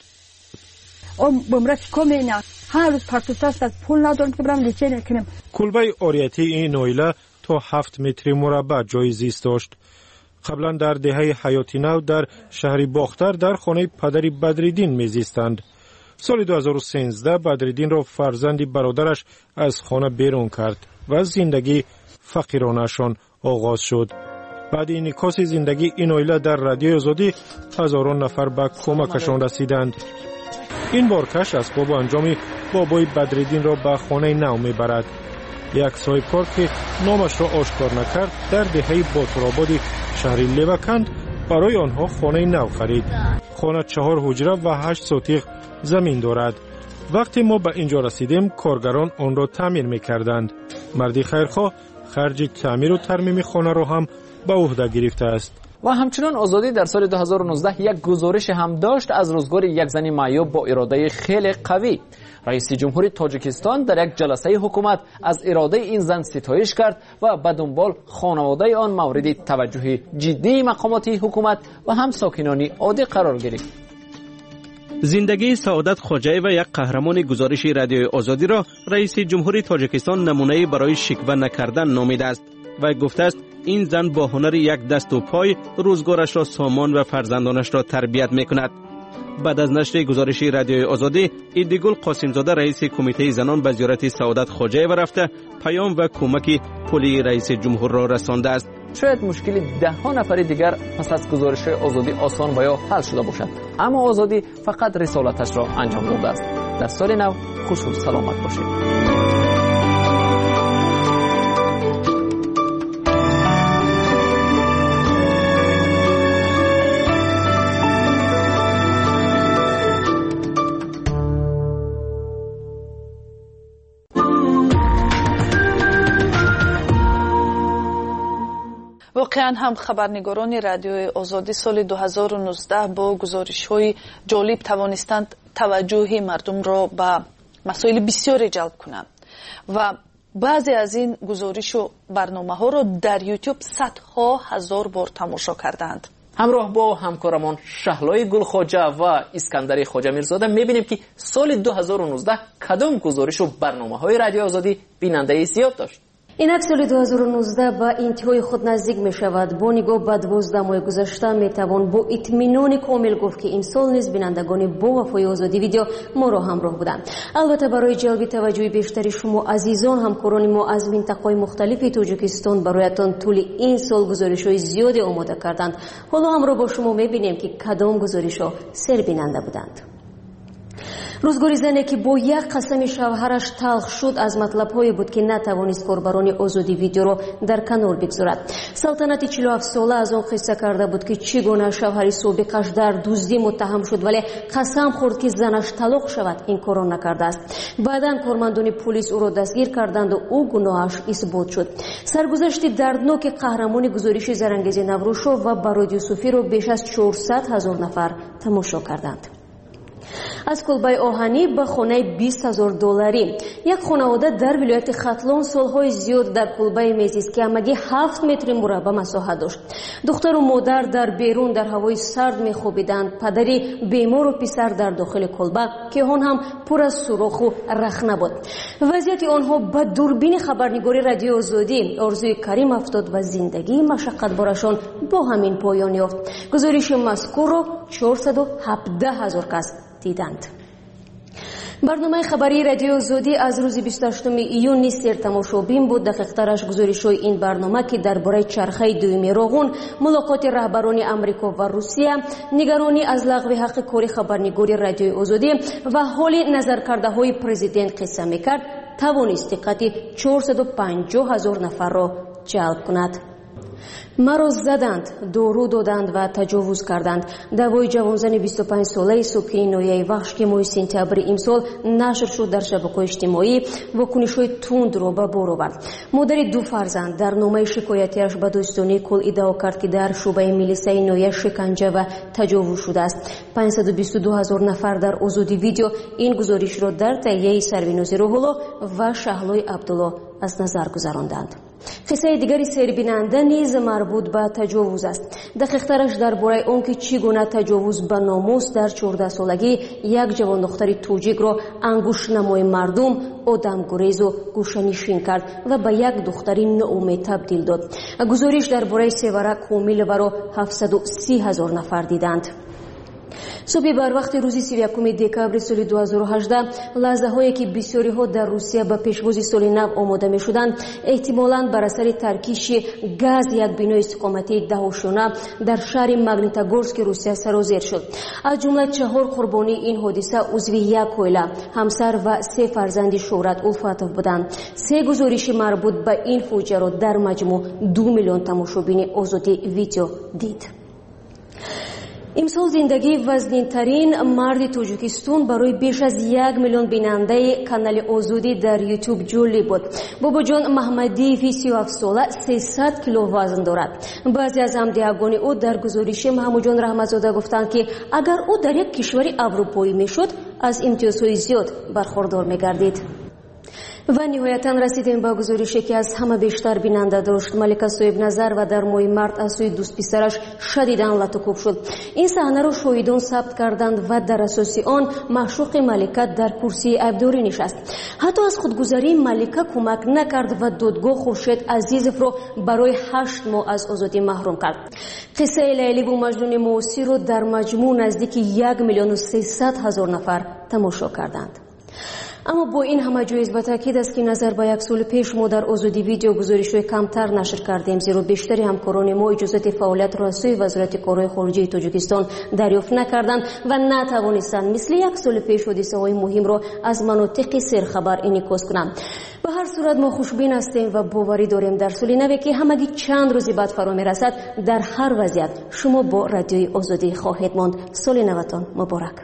کلبه آریتی این نویله تا هفت متر مربع جای زیست داشت. قبلا در دهه حیاتی نو در شهر باختر در خانه پدر بدرالدین میزیستند. سال دو هزار و سیزده بدرالدین را فرزند برادرش از خانه بیرون کرد و زندگی فقیرانشان آغاز شد. بعد انعکاس زندگی این عائله در رادیو آزادی هزاران نفر به کمکشان رسیدند. این بار کش اسباب انجامی بابای بدرالدین را به خانه نو میبرد. یک صاحب کار که نامش را آشکار نکرد در دهه باتورآباد شهر لیوکند برای آنها خانه نو خرید. خانه چهار حجره و هشت سوتیق زمین دارد. وقتی ما به اینجا رسیدیم کارگران آن را تعمیر میکردند. مردی خیرخواه خرج تعمیر و ترمیم خانه را هم به عهده گرفته است. و همچنان آزادی در سال دو هزار و نوزده یک گزارش هم داشت از روزگار یک زن معیوب با اراده خیلی قوی. رئیس جمهور تاجیکستان در یک جلسه حکومت از اراده این زن ستایش کرد و به دنبال خانواده آن مورد توجه جدی مقامات حکومت و هم ساکنان عادی قرار گرفت. زندگی سعادت خواجه و یک قهرمان گزارش رادیوی آزادی را رئیس جمهور تاجیکستان نمونه برای شکوه نکردن نامیده است و گفته است این زن با هنر یک دست و پای روزگارش را سامان و فرزندانش را تربیت میکند. بعد از نشر گزارش رادیوی آزادی، ایدگل قاسمزاده رئیس کمیته زنان به زیارت سعادت خواجه و رفته پیام و کمک پلی رئیس جمهور را رسانده است. شاید مشکل ده ها نفر دیگر پس از گزارش آزادی آسان و یا حل شده باشد، اما آزادی فقط رسالتش را انجام داده است. در سال نو خوش و سلامت باشید. واقعا هم خبرنگاران رادیوی آزادی سال دو هزار و نوزده با گزارش‌های جالب توانستند توجه مردم را به مسائل بسیاری جلب کنند و بعضی از این گزارش و برنامه ها را در یوتیوب صدها هزار بار تماشا کردند. همراه با همکارمان شهلای گلخواجه و اسکندر خواجه میرزاده میبینیم که سال دو هزار و نوزده کدام گزارش و برنامه های رادیو آزادی بیننده زیاد داشت. اینک سال دو هزار و نوزده به انتهای خود نزدیک می شود. با نگاه به دوازده ماه گذشته می توان با اطمینان کامل گفت که این سال نیز بینندگان با وفای آزادی ویدیو ما را همراه بودند. البته برای جلب توجه بیشتر شما عزیزان همکاران ما از منطقه‌های مختلف تاجیکستان برایتان طول این سال گزارش‌های زیادی آماده کردند. حالا همراه با شما می بینیم که کدام گزارش‌ها سربیننده بودند. روزگاری زنی که با یک قسم شوهرش تلخ شد از مطلب‌های بود که نتوانست کاربران آزادی ویدیو را در کنار بگذارد. سلطنت چهل و هفت ساله از آن قصه کرده بود که چگونه شوهر سابقش در دزدی متهم شد ولی قسم خورد که زنش طلاق شود این کار را نکرده است. بعداً کارمندان پلیس او را دستگیر کردند و او گناهش اثبات شد. سرگذشت دردناک قهرمان گزارش زرنگیز نوروز و برای یوسفی را بیش از چهارصد هزار نفر تماشا کردند. از کلبه آهنی به خانه بیست هزار دلاری. یک خانواده در ولایت ختلان سالهای زیاد در کلبه میزیست که همگی هفت متر مربع مساحت داشت. دختر و مادر در بیرون در هوای سرد میخوابیدند. پدری بیمار و پسر در داخل کلبه که آن هم پر از سوراخ و رخنه بود. وضعیت آنها به دوربین خبرنگاری رادیو آزادی آرزوی کریم افتاد و زندگی مشقت بارشان با همین پایان یافت. گزارش مذکور را چهارصد و هفده هزار کس دیدند. برنامه خبری رادیو آزادی از روز بیست و هشتم ایون نیستر تماشابین بود. دقیق‌ترش گزارش‌های این برنامه که درباره چرخه دوم راغون، ملاقات رهبران امریکا و روسیه، نگرانی از لغو حق کاری خبرنگاری رادیو آزادی و حال نظرکرده‌های پرزیدنت قصه می‌کرد، توانست دقت چهارصد و پنجاه هزار نفر را جلب کند. مرا زدند، دارو دادند و تجاوز کردند. دوای جوانزن بیست و پنج ساله سوکین نویای وحش که ماه سپتامبر امسال نشر شد در شبکه‌های اجتماعی واکنش‌های تند را به بار آورد. مادر دو فرزند در نامه شکایتیش به دوستانی کل ادعا کرد که در شعبه ملیسه نویای شکنجه و تجاوز شده است. پانصد و بیست و دو هزار نفر در آزادی ویدیو این گزارش را در تهیه سرویناز روح‌الله و شهلای عبدالله از نظر گذراندند. قصه دیگری سربیننده نیز مربوط به تجاوز است. دقیق‌ترش درباره آنکه چگونه تجاوز به ناموس در چهارده سالگی یک جوان دختر توجیک را انگشت نمای مردم آدمگریز و گوشه‌نشین کرد و به یک دختری ناامید تبدیل داد. گزارش درباره سیوره کامل و را هفتصد و سی هزار نفر دیدند. صبح بر وقت روز سی و یکم دکامبر سال دو هزار و هجده لحظه هایی که بسیاری ها در روسیه به پیشوازی سال نو آماده می شدند احتمالاً بر اثر ترکیش گاز یک بینای استقامتی دهوشانه در شهر ماگنیتوگورسک روسیه سرازیر شد. از جمله چهار قربانی این حادثه عضو یک عائله، همسر و سه فرزند شهرت الفاتف بودند. سه گزارش مربوط به این فوجیه را در مجموع دو میلیون تماشابین آزادی ویدیو دید. امسال زندگی وزنین‌ترین مرد تاجیکستان برای بیش از یک میلیون بیننده کانال آزادی در یوتیوب جالب بود. بابا جان محمدی سی و هفت ساله سیصد کیلو وزن دارد. بعضی از همدیگان او در گزارش محمود جان رحمتزاده گفتند که اگر او در یک کشور اروپایی میشد از امتیازهای زیاد برخوردار میگردید. و نهایتاً رسیدیم به گزارشی که از همه بیشتر بیننده داشت. ملکه صاحب نظر و در ماه مارت از سوی دوست پسرش شدیداً لطکوب شد. این صحنه را شاهدان ثبت کردند و در اساس آن معشوق ملکه در کرسی عیبداری نشست. حتی از خودگذری ملکه کمک نکرد و دادگاه خورشید عزیزف را برای هشت ماه از آزادی محروم کرد. قصه لیلی و مجنون موسی را در مجموع نزدیک یک میلیون و سیصد هزار نفر تماشا کردند. اما با این همه جایز به تاکید است که نظر به یک سال پیش ما در آزادی ویدیو گزارش‌های کمتر نشر کردیم، زیرا بیشتری همکاران ما اجازه فعالیت را از سوی وزارت کارهای خارجه تاجیکستان دریافت نکردند و نتوانستند مثل یک سال پیش حادثه‌های مهم را از مناطق سرخبر انعکاس کنند. به هر صورت ما خوشبین هستیم و باوری داریم در سال نو که همگی چند روزی بعد فرا می‌رسد در هر وضعیت شما با رادیوی آزادی خواهید ماند. سال نوتان مبارک.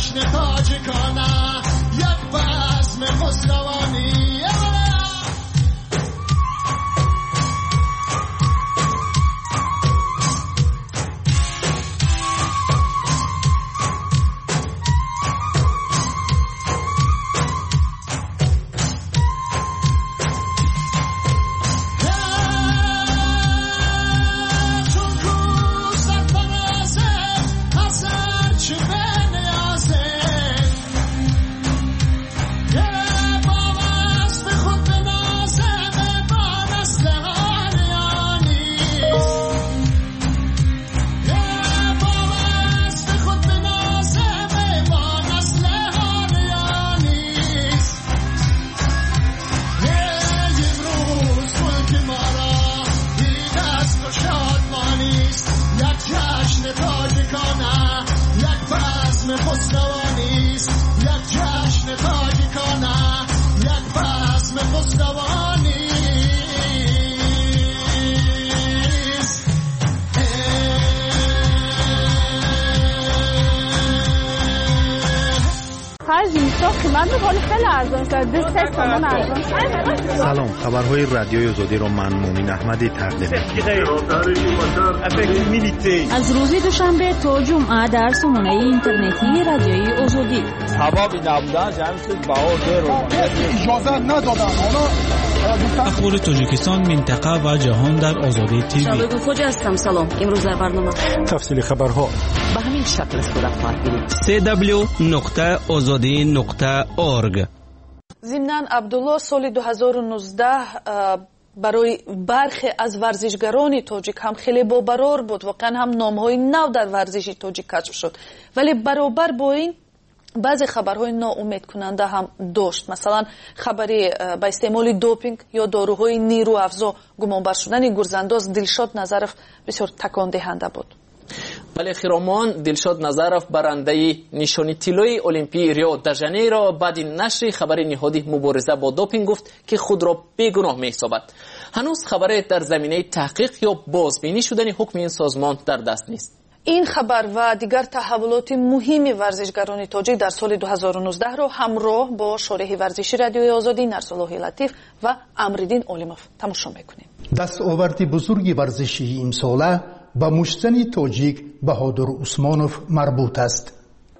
جشن تاجیکانه یک بزم خسروانی سلام، خبرهای رادیوی آزادی را من مومن احمدی تقدیم می‌کنم. از روز دوشنبه تا جمعه در سامانه اینترنتی رادیوی آزادی. سبب نبودن جمعیت باور رو اجازه ندادن. اخبار تاجیکستان، منطقه و جهان در آزادی تیوی. شباب خوش هستم. سلام. امروز در برنامه تفصیل خبرها به همین شکل صورت خواهد گرفت. سی دبلیو نقطه آزادی نقطه اورگ. ضمناً عبدالله سال دو هزار و نوزده برای برخی از ورزشگران تاجیک هم خیلی بابرار بود. واقعا هم نامهای نو در ورزش تاجیک کشف شد، ولی برابر با این بعضی خبرهای ناامید کننده هم داشت. مثلا خبری با استعمال دوپینگ یا داروهای نیرو افزا گمانبر شدن گرزانداز دلشاد نظرف بسیار تکان دهنده بود. ولی خیرامان دلشاد نظرف برنده نشانی طلای المپی ریو د ژانیرو بعد نشر خبر نهادی مبارزه با دوپینگ گفت که خود را بیگناه می‌حسابد. هنوز خبری در زمینه تحقیق یا بازبینی شدن حکم این سازمان در دست نیست. این خبر و دیگر تحولات مهم ورزشگران تاجیک در سال دو هزار و نوزده را همراه با شارح ورزشی رادیوی آزادی نرسالله لطیف و امرالدین عالموف تماشا می‌کنیم. دستاورد بزرگ ورزشی امساله به مشتزن تاجیک بهادر عثمانوف مربوط است.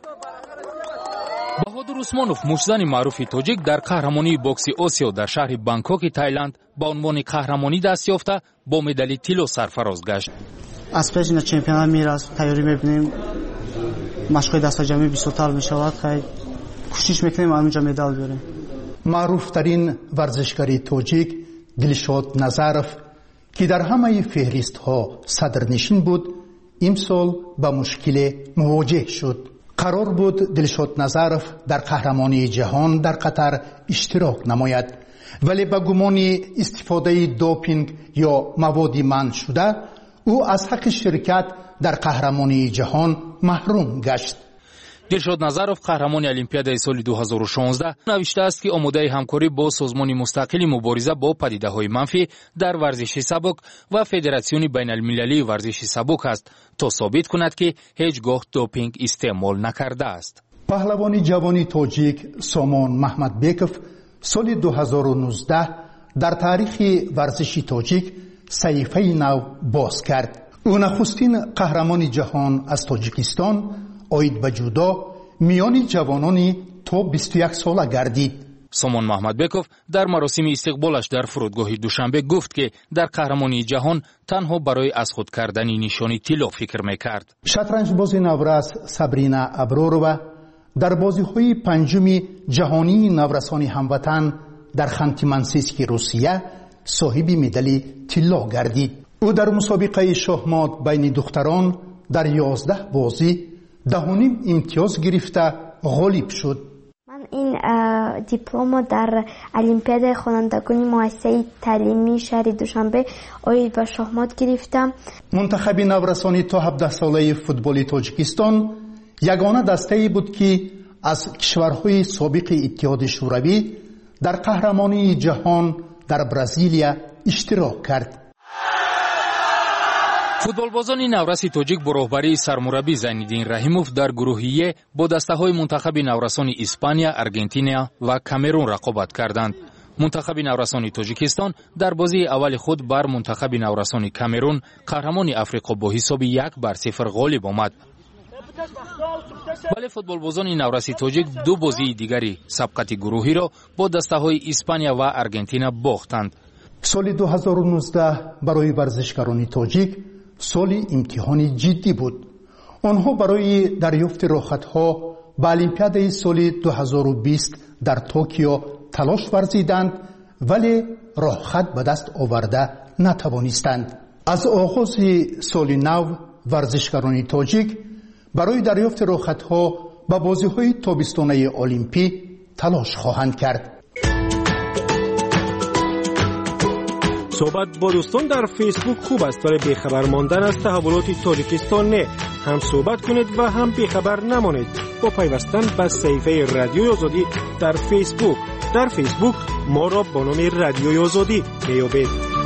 بهادر عثمانوف مشتزن معروف تاجیک در قهرمانی بوکس آسیا در شهر بانکوک تایلند با عنوان قهرمانی دست یافته با مدال طلا سرفراز گشت. از پیش این چمپیونات میراث تیاری می‌بینیم. مشق‌های دست جمعی بیست‌تر می‌شود. خیلی کوشش می‌کنیم همینجا مدال بیاریم. معروف ترین ورزشکار تاجیک دلشاد نظرف که در همه فهرست ها صدرنشین بود، امسال با مشکل مواجه شد. قرار بود دلشاد نظرف در قهرمانی جهان در قطر اشتراک نماید، ولی با گمان استفاده دوپینگ یا مواد منع شده او از حق شرکت در قهرمانی جهان محروم گشت. دلشاد نظرف قهرمان المپیادای سال دو هزار و شانزده نوشته است که آماده همکاری با سازمان مستقل مبارزه با پدیده‌های منفی در ورزش سبک و فدراسیون بین المللی ورزش سبک است تا ثابت کند که هیچگاه دوپینگ استعمال نکرده است. پهلوان جوانی تاجیک سامان محمد بیکوف سال دو هزار و نوزده در تاریخ ورزش تاجیک صحیفه نو باز کرد. او نخستین قهرمان جهان از تاجیکستان آید به جودو میان جوانانی تا بیست و یک ساله گردید. سامان محمد بیکوف در مراسم استقبالش در فرودگاه دوشنبه گفت که در قهرمانی جهان تنها برای از خود کردن نشانی طلا فکر میکرد. شطرنج باز نورس سابرینا ابروروا در بازی‌های پنجم جهانی نورسان هموطن در خانتی منسیسک روسیه صاحب مدال طلا گردید. او در مسابقه شاهمات بین دختران در یازده بازی دهانیم امتیاز گرفته غالب شد. من این دیپلم در المپیاد خوانندگان مؤسسه تعلیمی شهر دوشنبه آید به شاهمات گرفتم. منتخب نورسان تا هفده ساله فوتبال تاجیکستان یگانه دسته‌ای بود که از کشورهای سابق اتحاد شوروی در قهرمانی جهان در برزیلیا اشتراک کرد. футболбозони навраси тоҷик бо роҳбарии сармураббӣ Зайниддин Раҳимов дар гурӯҳи Е бо дастаҳои мунтахаби наврасони Испания, Аргентина ва Камерун рақобат карданд. мунтахаби наврасони Тоҷикистон дар бозии аввали худ бар мунтахаби наврасони Камерун, қаҳрамони Африқо, бо ҳисоби як бар сифр ғолиб омад. вале футболбозони навраси тоҷик ду бозии дигари сабқати гурӯҳиро бо дастаҳои Испания ва Аргентина бохтанд. соли ду ҳазору нуздаҳ барои варзишгарони тоҷик соли имтиҳони ҷиддӣ буд. онҳо барои дарёфти роҳхатҳо ба олимпиадаи соли ду ҳазору бист дар Токио талош варзиданд, вале роҳхат ба даст оварда натавонистанд. аз оғози соли нав варзишгарони тоҷик барои дарёфти роҳхатҳо ба бозиҳои тобистонаи олимпӣ талош хоҳанд кард. صحبت با دوستان در فیسبوک خوب است ولی بیخبر ماندن از تحولات تاجیکستان نه. هم صحبت کنید و هم بیخبر نمانید با پیوستن به صفحه رادیوی آزادی در فیسبوک. در فیسبوک ما را با نام رادیوی آزادی میابید.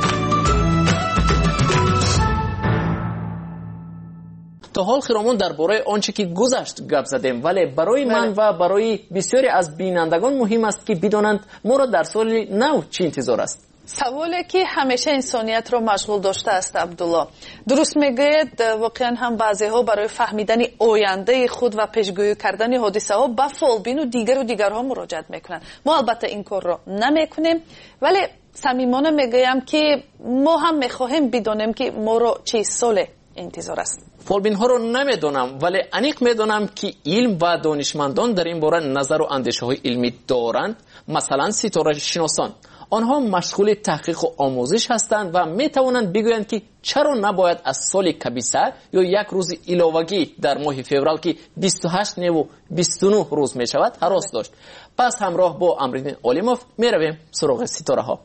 تا حال خیرامون درباره آنچه که گذشت گپ زدیم، ولی برای من و برای بسیاری از بینندگان مهم است که بدانند ما را در سال نو چی انتظار است. سوالی که همیشه انسانیت رو مشغول داشته است عبدالله. درست میگوید، واقعا هم بعضی ها برای فهمیدن آینده خود و پیشگویی کردن حادثه ها به فالبین و دیگر و دیگرها مراجعت میکنن. ما البته این کار رو نمیکنیم، ولی صمیمانه میگویم که ما هم میخواهیم بدانیم که ما رو چه سال انتظار است. فالبین ها رو نمیدونم، ولی انیق میدونم که علم و دانشمندان در این باره نظر و اندیشه های علمی دارند. مثلا ستاره شناسان، آنها مشغول تحقیق و آموزش هستند و می توانند بگویند که چرا نباید از سال کبیسه یا یک روز علاوگی در ماه فوریه که بیست و هشت نیو و بیست و نه روز می شود هراس داشت. پس همراه با امرالدین علیموف می رویم سراغ ستاره ها.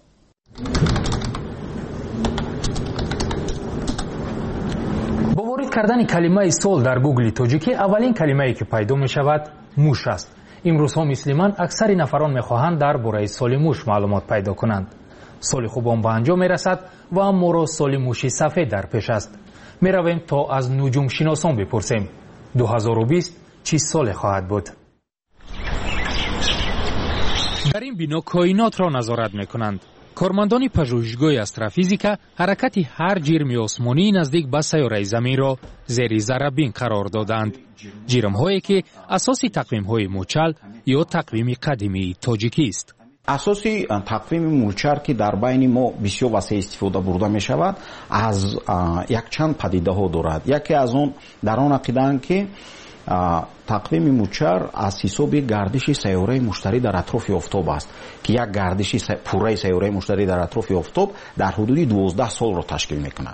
با وارد کردن کلمه سال در گوگل تاجیکی، اولین کلمه‌ای که پیدا می شود موش است. امروزها مثل من اکثر نفران میخواهند در باره سال موش معلومات پیدا کنند. سال خوبان به انجام میرسد و ما را سال موشی سفید در پیش است. میرویم تا از نجوم شناسان بپرسیم دو هزار و بیست چی سال خواهد بود. در این بنا کائنات را نظارت میکنند. کارمندان پژوهشگاه استروفیزیکا حرکت هر جرم آسمانی نزدیک به سیاره زمین را زیر ذره بین قرار دادند. جرم هایی که اساسی تقویم های موچل یا تقویم قدیمی تاجیکی است. اساسی تقویم موچر که در بین ما بسیار وسیع استفاده برده می شود از یک چند پدیده ها دارد. یکی از اون در آن عقیده‌اند که تقویم موچر از حساب گردش سیاره مشتری در اطراف آفتاب است که یک گردش پوره سیاره مشتری در اطراف آفتاب در حدود دوازده سال را تشکیل میکند.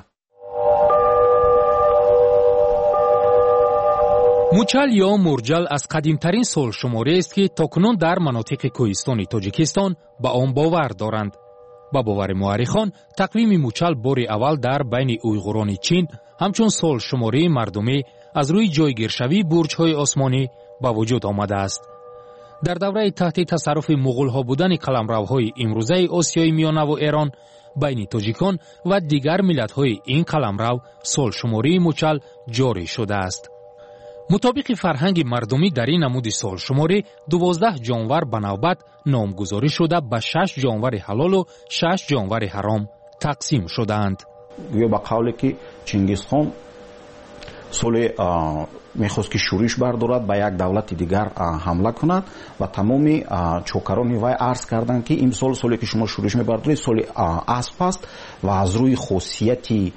موچل یا مرجل از قدیمترین سال شماره است که تاکنون در مناطق کوهستانی تاجیکستان به آن باور دارند. با باور مورخان تقویم موچل بار اول در بین اویغوران چین همچون سال شماره مردمی از روی جایگیرشوی برج‌های آسمانی به وجود آمده است. در دوره تحت تصرف مغول‌ها بودن قلمروهای امروزه آسیای میانه و ایران بین تاجیکان و دیگر ملت‌های این قلمرو سال شماره موچل جاری شده است. مطابق فرهنگ مردمی در این نمود سال شماره دوازده جانور به نوبت نامگذاری شده به شش جانور حلال و شش جانور حرام تقسیم شدند. یا به قولی که چنگیزخان سال میخواست که شورش بردارد به یک دولت دیگر حمله کند و تمامی چوکران وی عرض کردند که این سال سالی که شما شورش میبردارید سال اسب است و از روی خاصیتی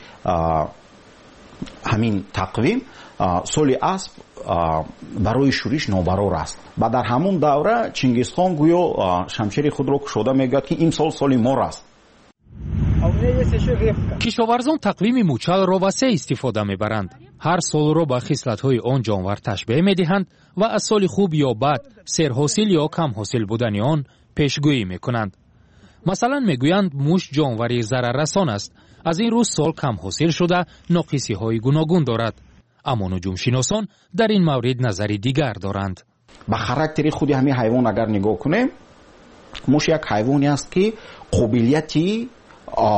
همین تقویم سال اسب برای شورش نابرار است. و در همون دوره چنگیزخان گویا شمشیر خود را کشاده میگوید که این سال سال مار است. کشاورزان تقویم موچل را وسیع استفاده میبرند. هر سال را به خصلت‌های آن جانور تشبیه میدهند و از سال خوب یا بد، سرحاصل یا کم حاصل بودن آن پیشگویی میکنند. مثلا میگویند موش جانوری ضرررسان است. از این روز سال کم حاصل شده ناقصی‌های گوناگون دارد. اما نجوم شناسان در این مورد نظری دیگر دارند. به خاراکتر خود همین حیوان اگر نگاه کنیم، موش یک حیوانی است که قابلیتی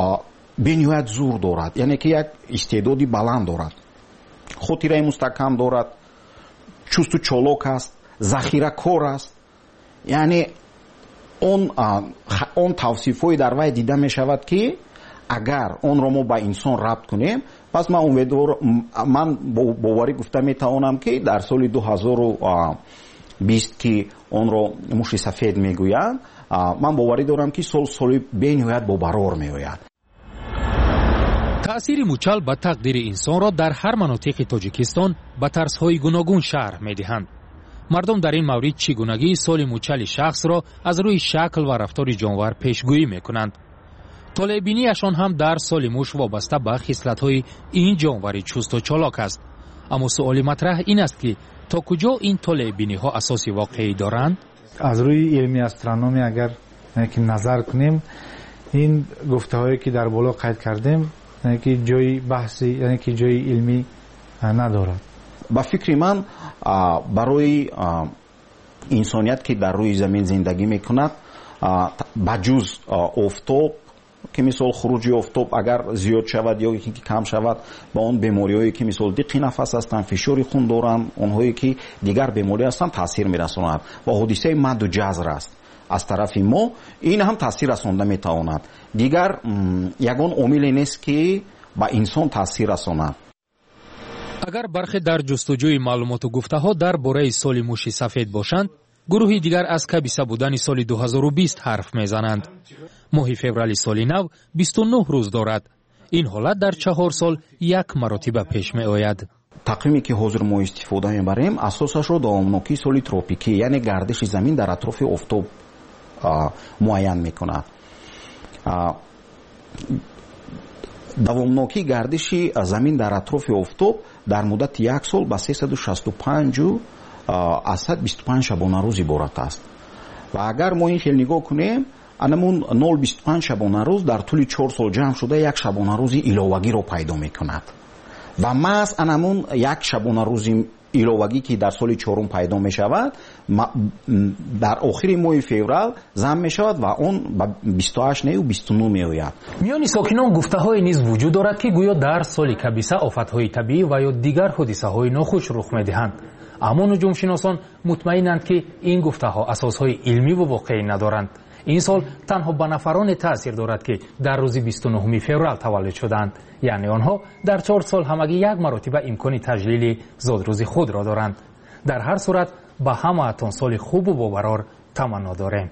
бениҳоят зур дорад, яъне ки як истеъдоди баланд дорад, хотираи мустаҳкам дорад, чусту чолок аст, захиракор аст. яъне он он тавсифҳое дар вай дида мешавад ки агар онро мо ба инсон рабт кунем, пас ман умедвор ман боварӣ гуфта метавонам ки дар соли ду ҳазору бист ки онро муши сафед мегӯянд, ман боварӣ дорам ки сол соли бениҳоят бобарор меояд. таъсири мучал ба тақдири инсонро дар ҳар манотиқи тоҷикистон ба тарзҳои гуногун шарҳ медиҳанд. мардум дар ин маврид чӣ гунагии соли мучали шахсро аз рӯи шакл ва рафтори ҷонвар пешгӯӣ мекунанд. толеъбинияшон ҳам дар соли муш вобаста ба хислатҳои ин ҷонвари чусту чолок аст. аммо суоли матраҳ ин аст ки то куҷо ин толеъбиниҳо асоси воқеӣ доранд? аз рӯи илми астрономӣ агар назар кунем, ин гуфтаҳое ки дар боло қайд кардем ки ҷои баҳси, яъне ки ҷои илмӣ надорад. ба фикри ман барои инсоният ки дар рӯи замин зиндагӣ мекунад, ба ҷуз офтоб ки мисол хуруҷи офтоб агар зиёд шавад ё ки кам шавад, ба он бемориҳое ки мисол диққи нафас ҳастанд, фишори хун доранд, онҳое ки дигар беморӣ ҳастанд таъсир мерасонад ва ҳодисаи мадду ҷазр аст аз тарафи мо, ин ҳам таъсир расонда метавонад. дигар ягон омиле нест ки ба инсон таъсир расонад. агар бархе дар ҷустуҷӯи маълумоту гуфтаҳо дар бораи соли муши сафед бошанд, гурӯҳи дигар аз кабиса будани соли ду ҳазору бист ҳарф мезананд. моҳи феврали соли нав бисту нӯҳ рӯз дорад. ин ҳолат дар чаҳор сол як маротиба пеш меояд. тақвиме ки ҳозир мо истифода мебарем асосашро давомнокии соли тропикӣ, яъне гардиши замин дар атрофи офтоб муайян мекунад. давомнокии гардиши замин дар атрофи офтоб дар муддати як сол ба сесаду шасту панҷу аз сад бисту панҷ шабонарӯз иборат аст. ва агар мо ин хел нигоҳ кунем, анамун нол бисту панҷ шабонарӯз дар тӯли чор сол ҷамъ шуда як шабонарӯзи иловагиро пайдо мекунад. ва маҳз анамун як шабонарӯзи иловагӣ ки дар соли чорум пайдо мешавад, дар охири моҳи феврал зам мешавад ва он ба бисту ҳашт нею бисту нӯҳ меояд. миёни сокинон гуфтаҳое низ вуҷуд дорад ки гӯё дар соли кабиса офатҳои табиӣ ва ё дигар ҳодисаҳои нохуш рух медиҳанд. аммо нуҷумшиносон мутмаинанд ки ин гуфтаҳо асосҳои илмиву воқеӣ надоранд. ин сол танҳо ба нафароне таъсир дорад ки дар рӯзи бисту нӯҳуми феврал таваллуд шуданд, яъне онҳо дар чор сол ҳамагӣ як маротиба имкони таҷлили зодрӯзи худро доранд. дар ҳар сурат ба ҳамаатон соли хубу бобарор таманно дорем.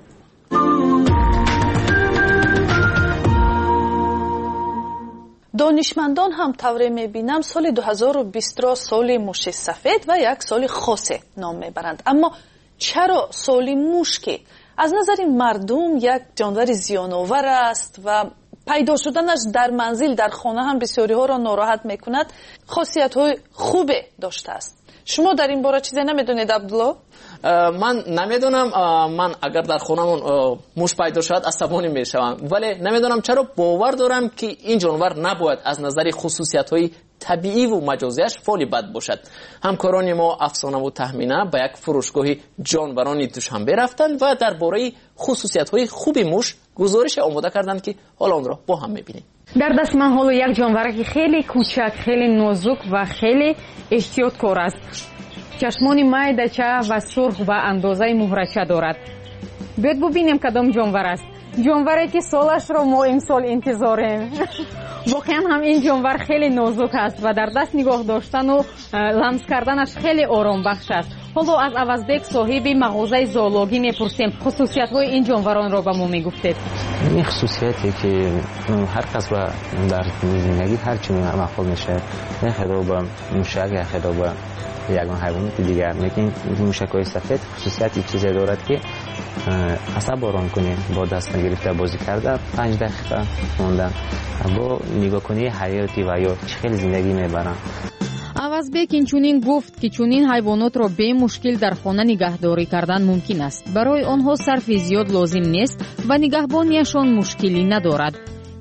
донишмандон ҳам тавре мебинам соли ду ҳазору бистро соли муши сафед ва як соли хосе ном мебаранд. аммо чаро соли муш ки аз назари мардум як ҷонвари зиёновар аст ва пайдо шуданаш дар манзил дар хона ҳам бисёриҳоро нороҳат мекунад, хосиятҳои хубе доштааст. шумо дар ин бора чизе намедонед абдулло? ман намедонам. ман агар дар хонамон муш пайдо шавад асабонӣ мешавам, вале намедонам чаро бовар дорам ки ин ҷонвар набояд аз назари хусусиятҳои табииву маҷозияш фоли бад бошад. ҳамкорони мо афсонаву тахмина ба як фурӯшгоҳи ҷонварони душанбе рафтанд ва дар бораи хусусиятҳои хуби муш гузорише омода карданд ки ҳоло онро бо ҳам мебинем. дар дасти ман ҳоло як ҷонвараки хеле кӯчак, хеле нозук ва хеле эҳтиёткор аст. чашмони майдача ва сурх ва андозаи муҳрача дорад. биёд бубинем кадом ҷонвар аст. ҷонваре ки солашро мо имсол интизорем. воқеан ҳам ин ҷонвар хеле нозук аст ва дар даст нигоҳ доштану ламс карданаш хеле оромбахш аст. ҳоло аз Авазбек соҳиби мағозаи зоологӣ мепурсем, хусусиятҳои ин ҷонваронро ба мо мегуфтед. این خصوصیتی که هر کس با در زندگی هر چی مخلوق میشه، نه خدا با موشک یا خدا با یگان حیوانات دیگر، لیکن موشک‌های سفید خصوصیتی چیزی دارد که عصب آرام کنه، با دست نگرفته بازی کرده پنج دقیقه موندن با نگاه کنی حیاتی و یا خیلی زندگی میبرن. авазбек инчунин гуфт ки чунин ҳайвонотро бемушкил дар хона нигаҳдорӣ кардан мумкин аст. барои онҳо сарфи зиёд лозим нест ва нигаҳбонияшон мушкилӣ надорад.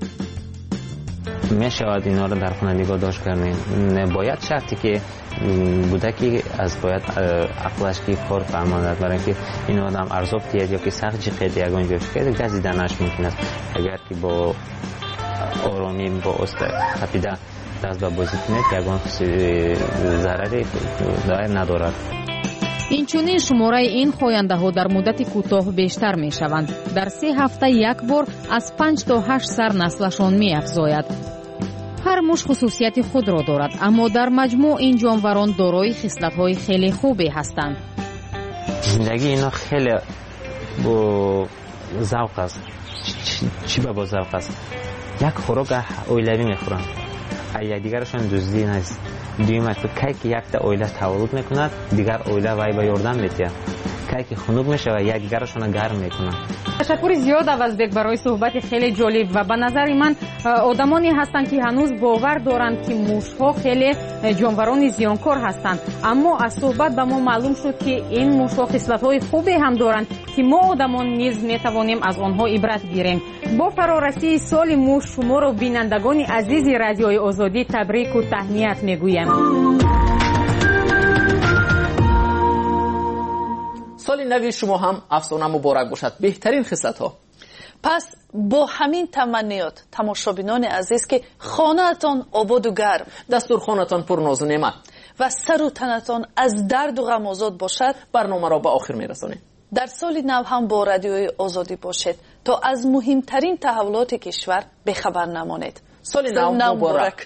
мешавад инҳоро дар хона нигоҳ дошт кардем. бояд шарти ки буда ки аз бояд ақлаш ки кор фаҳмонад, барои ки ин одам арзоб диҳад ё ки сахт ҷиқед ягон ҷош кард газиданаш мумкин аст. агар ки бо آرامی با است تپیده دست به بازی کنید یگان ضرری ندارد. инчунин шумораи ин хояндаҳо дар муддати кӯтоҳ бештар мешаванд. дар се ҳафта як бор аз панҷ то ҳашт сар наслашон меафзояд. ҳар муш хусусияти худро дорад, аммо дар маҷмӯъ ин ҷонварон дорои хислатҳои хеле хубе ҳастанд. зиндагии ино хеле бо завқ аст. чӣ ба бо завқ аст? як хӯрок оилавӣ мехӯранд, якдигарашон дуздӣ нест. дуюма кай ки якта оила таваллуд мекунад, дигар оила вай ба ёрдам метиҳад. кай ки хунук мешавад, якдигарашона гарм мекунад. ташаккури зиёд авазбек барои суҳбати хеле ҷолиб ва ба назари ман одамоне ҳастанд ки ҳанӯз бовар доранд ки мушҳо хеле ҷонварони зиёнкор ҳастанд, аммо аз суҳбат ба мо маълум шуд ки ин мушҳо хислатҳои хубе ҳам доранд ки мо одамон низ метавонем аз онҳо ибрат гирем. бо фарорасии соли муш шуморо бинандагони азизи радиои озодӣ табрику таҳният мегӯям. سال نوی شما هم افسانه مبارک باشد. بهترین خصلت ها. پس با همین تمنیات تماشابینان عزیز که خانه‌تان آباد و گرم، دسترخوانتان پر ناز و نعمت و سر و تنتان از درد و غم آزاد باشد، برنامه را به آخر میرسانیم. در سال نو هم با رادیوی آزادی باشید تا از مهمترین تحولات کشور بخبر نمانید. سال نو مبارک, مبارک.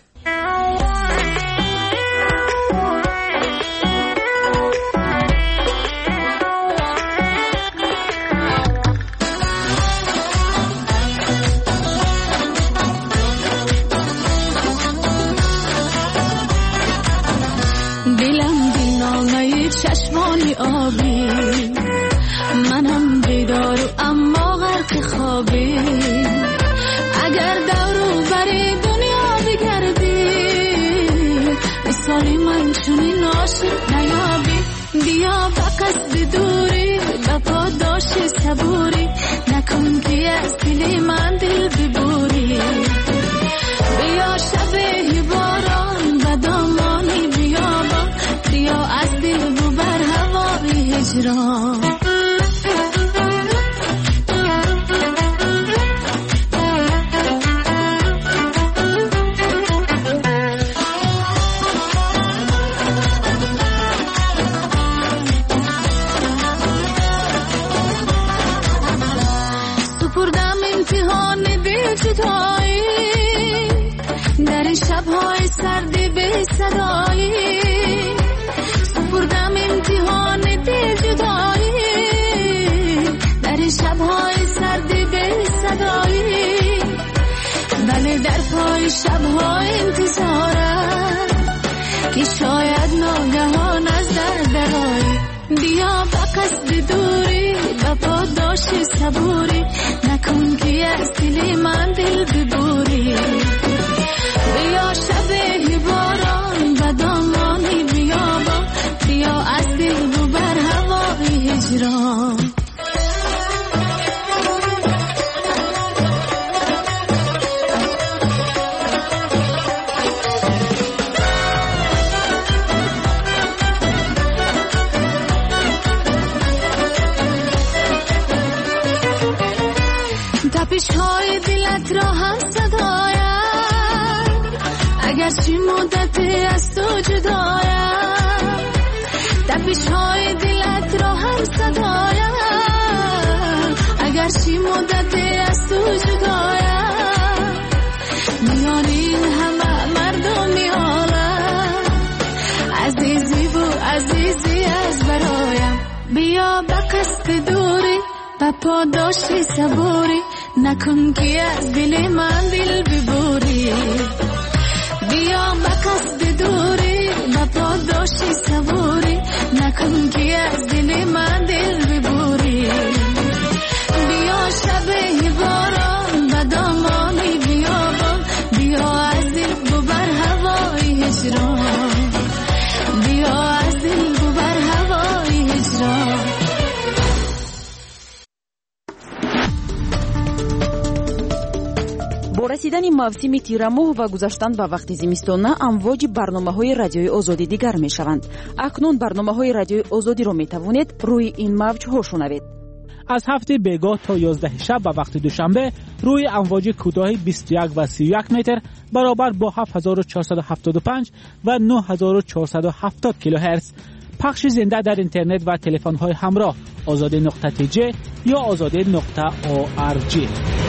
چشمانی آبی منم بیدار و اما غرق خوابی اگر دورو بری دنیا بگردی مثالی من چونین عاشق نیابی بیا به قصد دوری به پاداش صبوری نکن که از دل من دل ببوری بیا شب باران و دامانی بیابان بیا از دل ببر هوای هجران سپردم امتحان دل جدایی در این شب‌های سردی به صدایی سپردم امتحان دل جدایی در این شب‌های سردی به صدایی ولی در پای شب‌های انتظارم که شاید ناگهان از در درایی بیا به قصد دوری و پاداش صبوری نکن که از دل من دل ببوری بیا شب باران و دامانی بیابان بیا از دل ببر هوای هجران تپش‌های دلت را هم صدایم اگرچه مدت از تو جدایم تپش‌های دلت را هم صدایم اگرچه مدت از تو جدایم میان این همه مردمی عالم عزیزی و عزیزی از برایم بیا به قصد دوری و پاداش صبوری نکن که از دل من دل ببوری بیا به قصد دوری و پاداش صبوری نکن که از دل من دل ببوری بیا شب باران و دامانی بیابان بیا از دل ببر هوای هجران بیا از دل ببر هوای هجران با رسیدن موسم تیرماه و گذشتن به وقت زمستانه امواج برنامه‌های رادیوی آزادی دیگر می‌شوند. اکنون برنامه‌های رادیوی آزادی را می‌توانید روی این موج‌ها شنوید. از هفته بیگاه تا یازده شب و وقت دوشنبه روی امواج کوتاه بیست و یک و سی و یک متر برابر با هفت هزار و چهارصد و هفتاد و پنج و نه هزار و چهارصد و هفتاد کیلوهرتز. پخش زنده در اینترنت و تلفن‌های همراه آزاده نقطه تی جی یا آزاده نقطه او آر جی.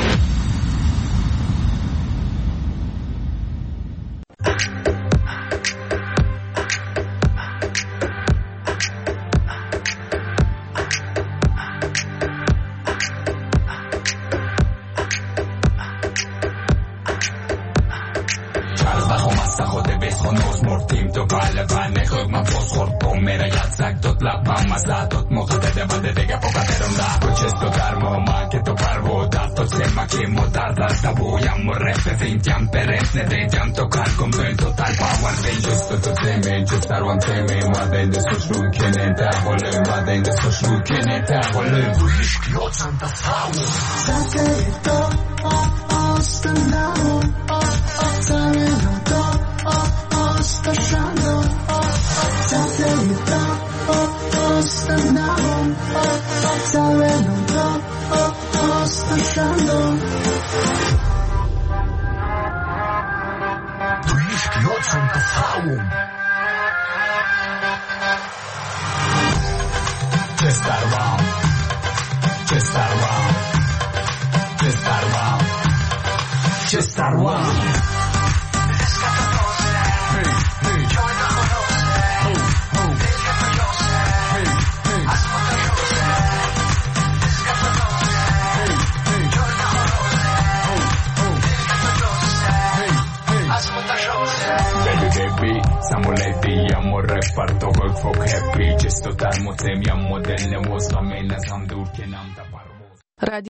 Reparto hoy fue happy, esto tal mote mi amor del negocio, amenazando que nada para vos.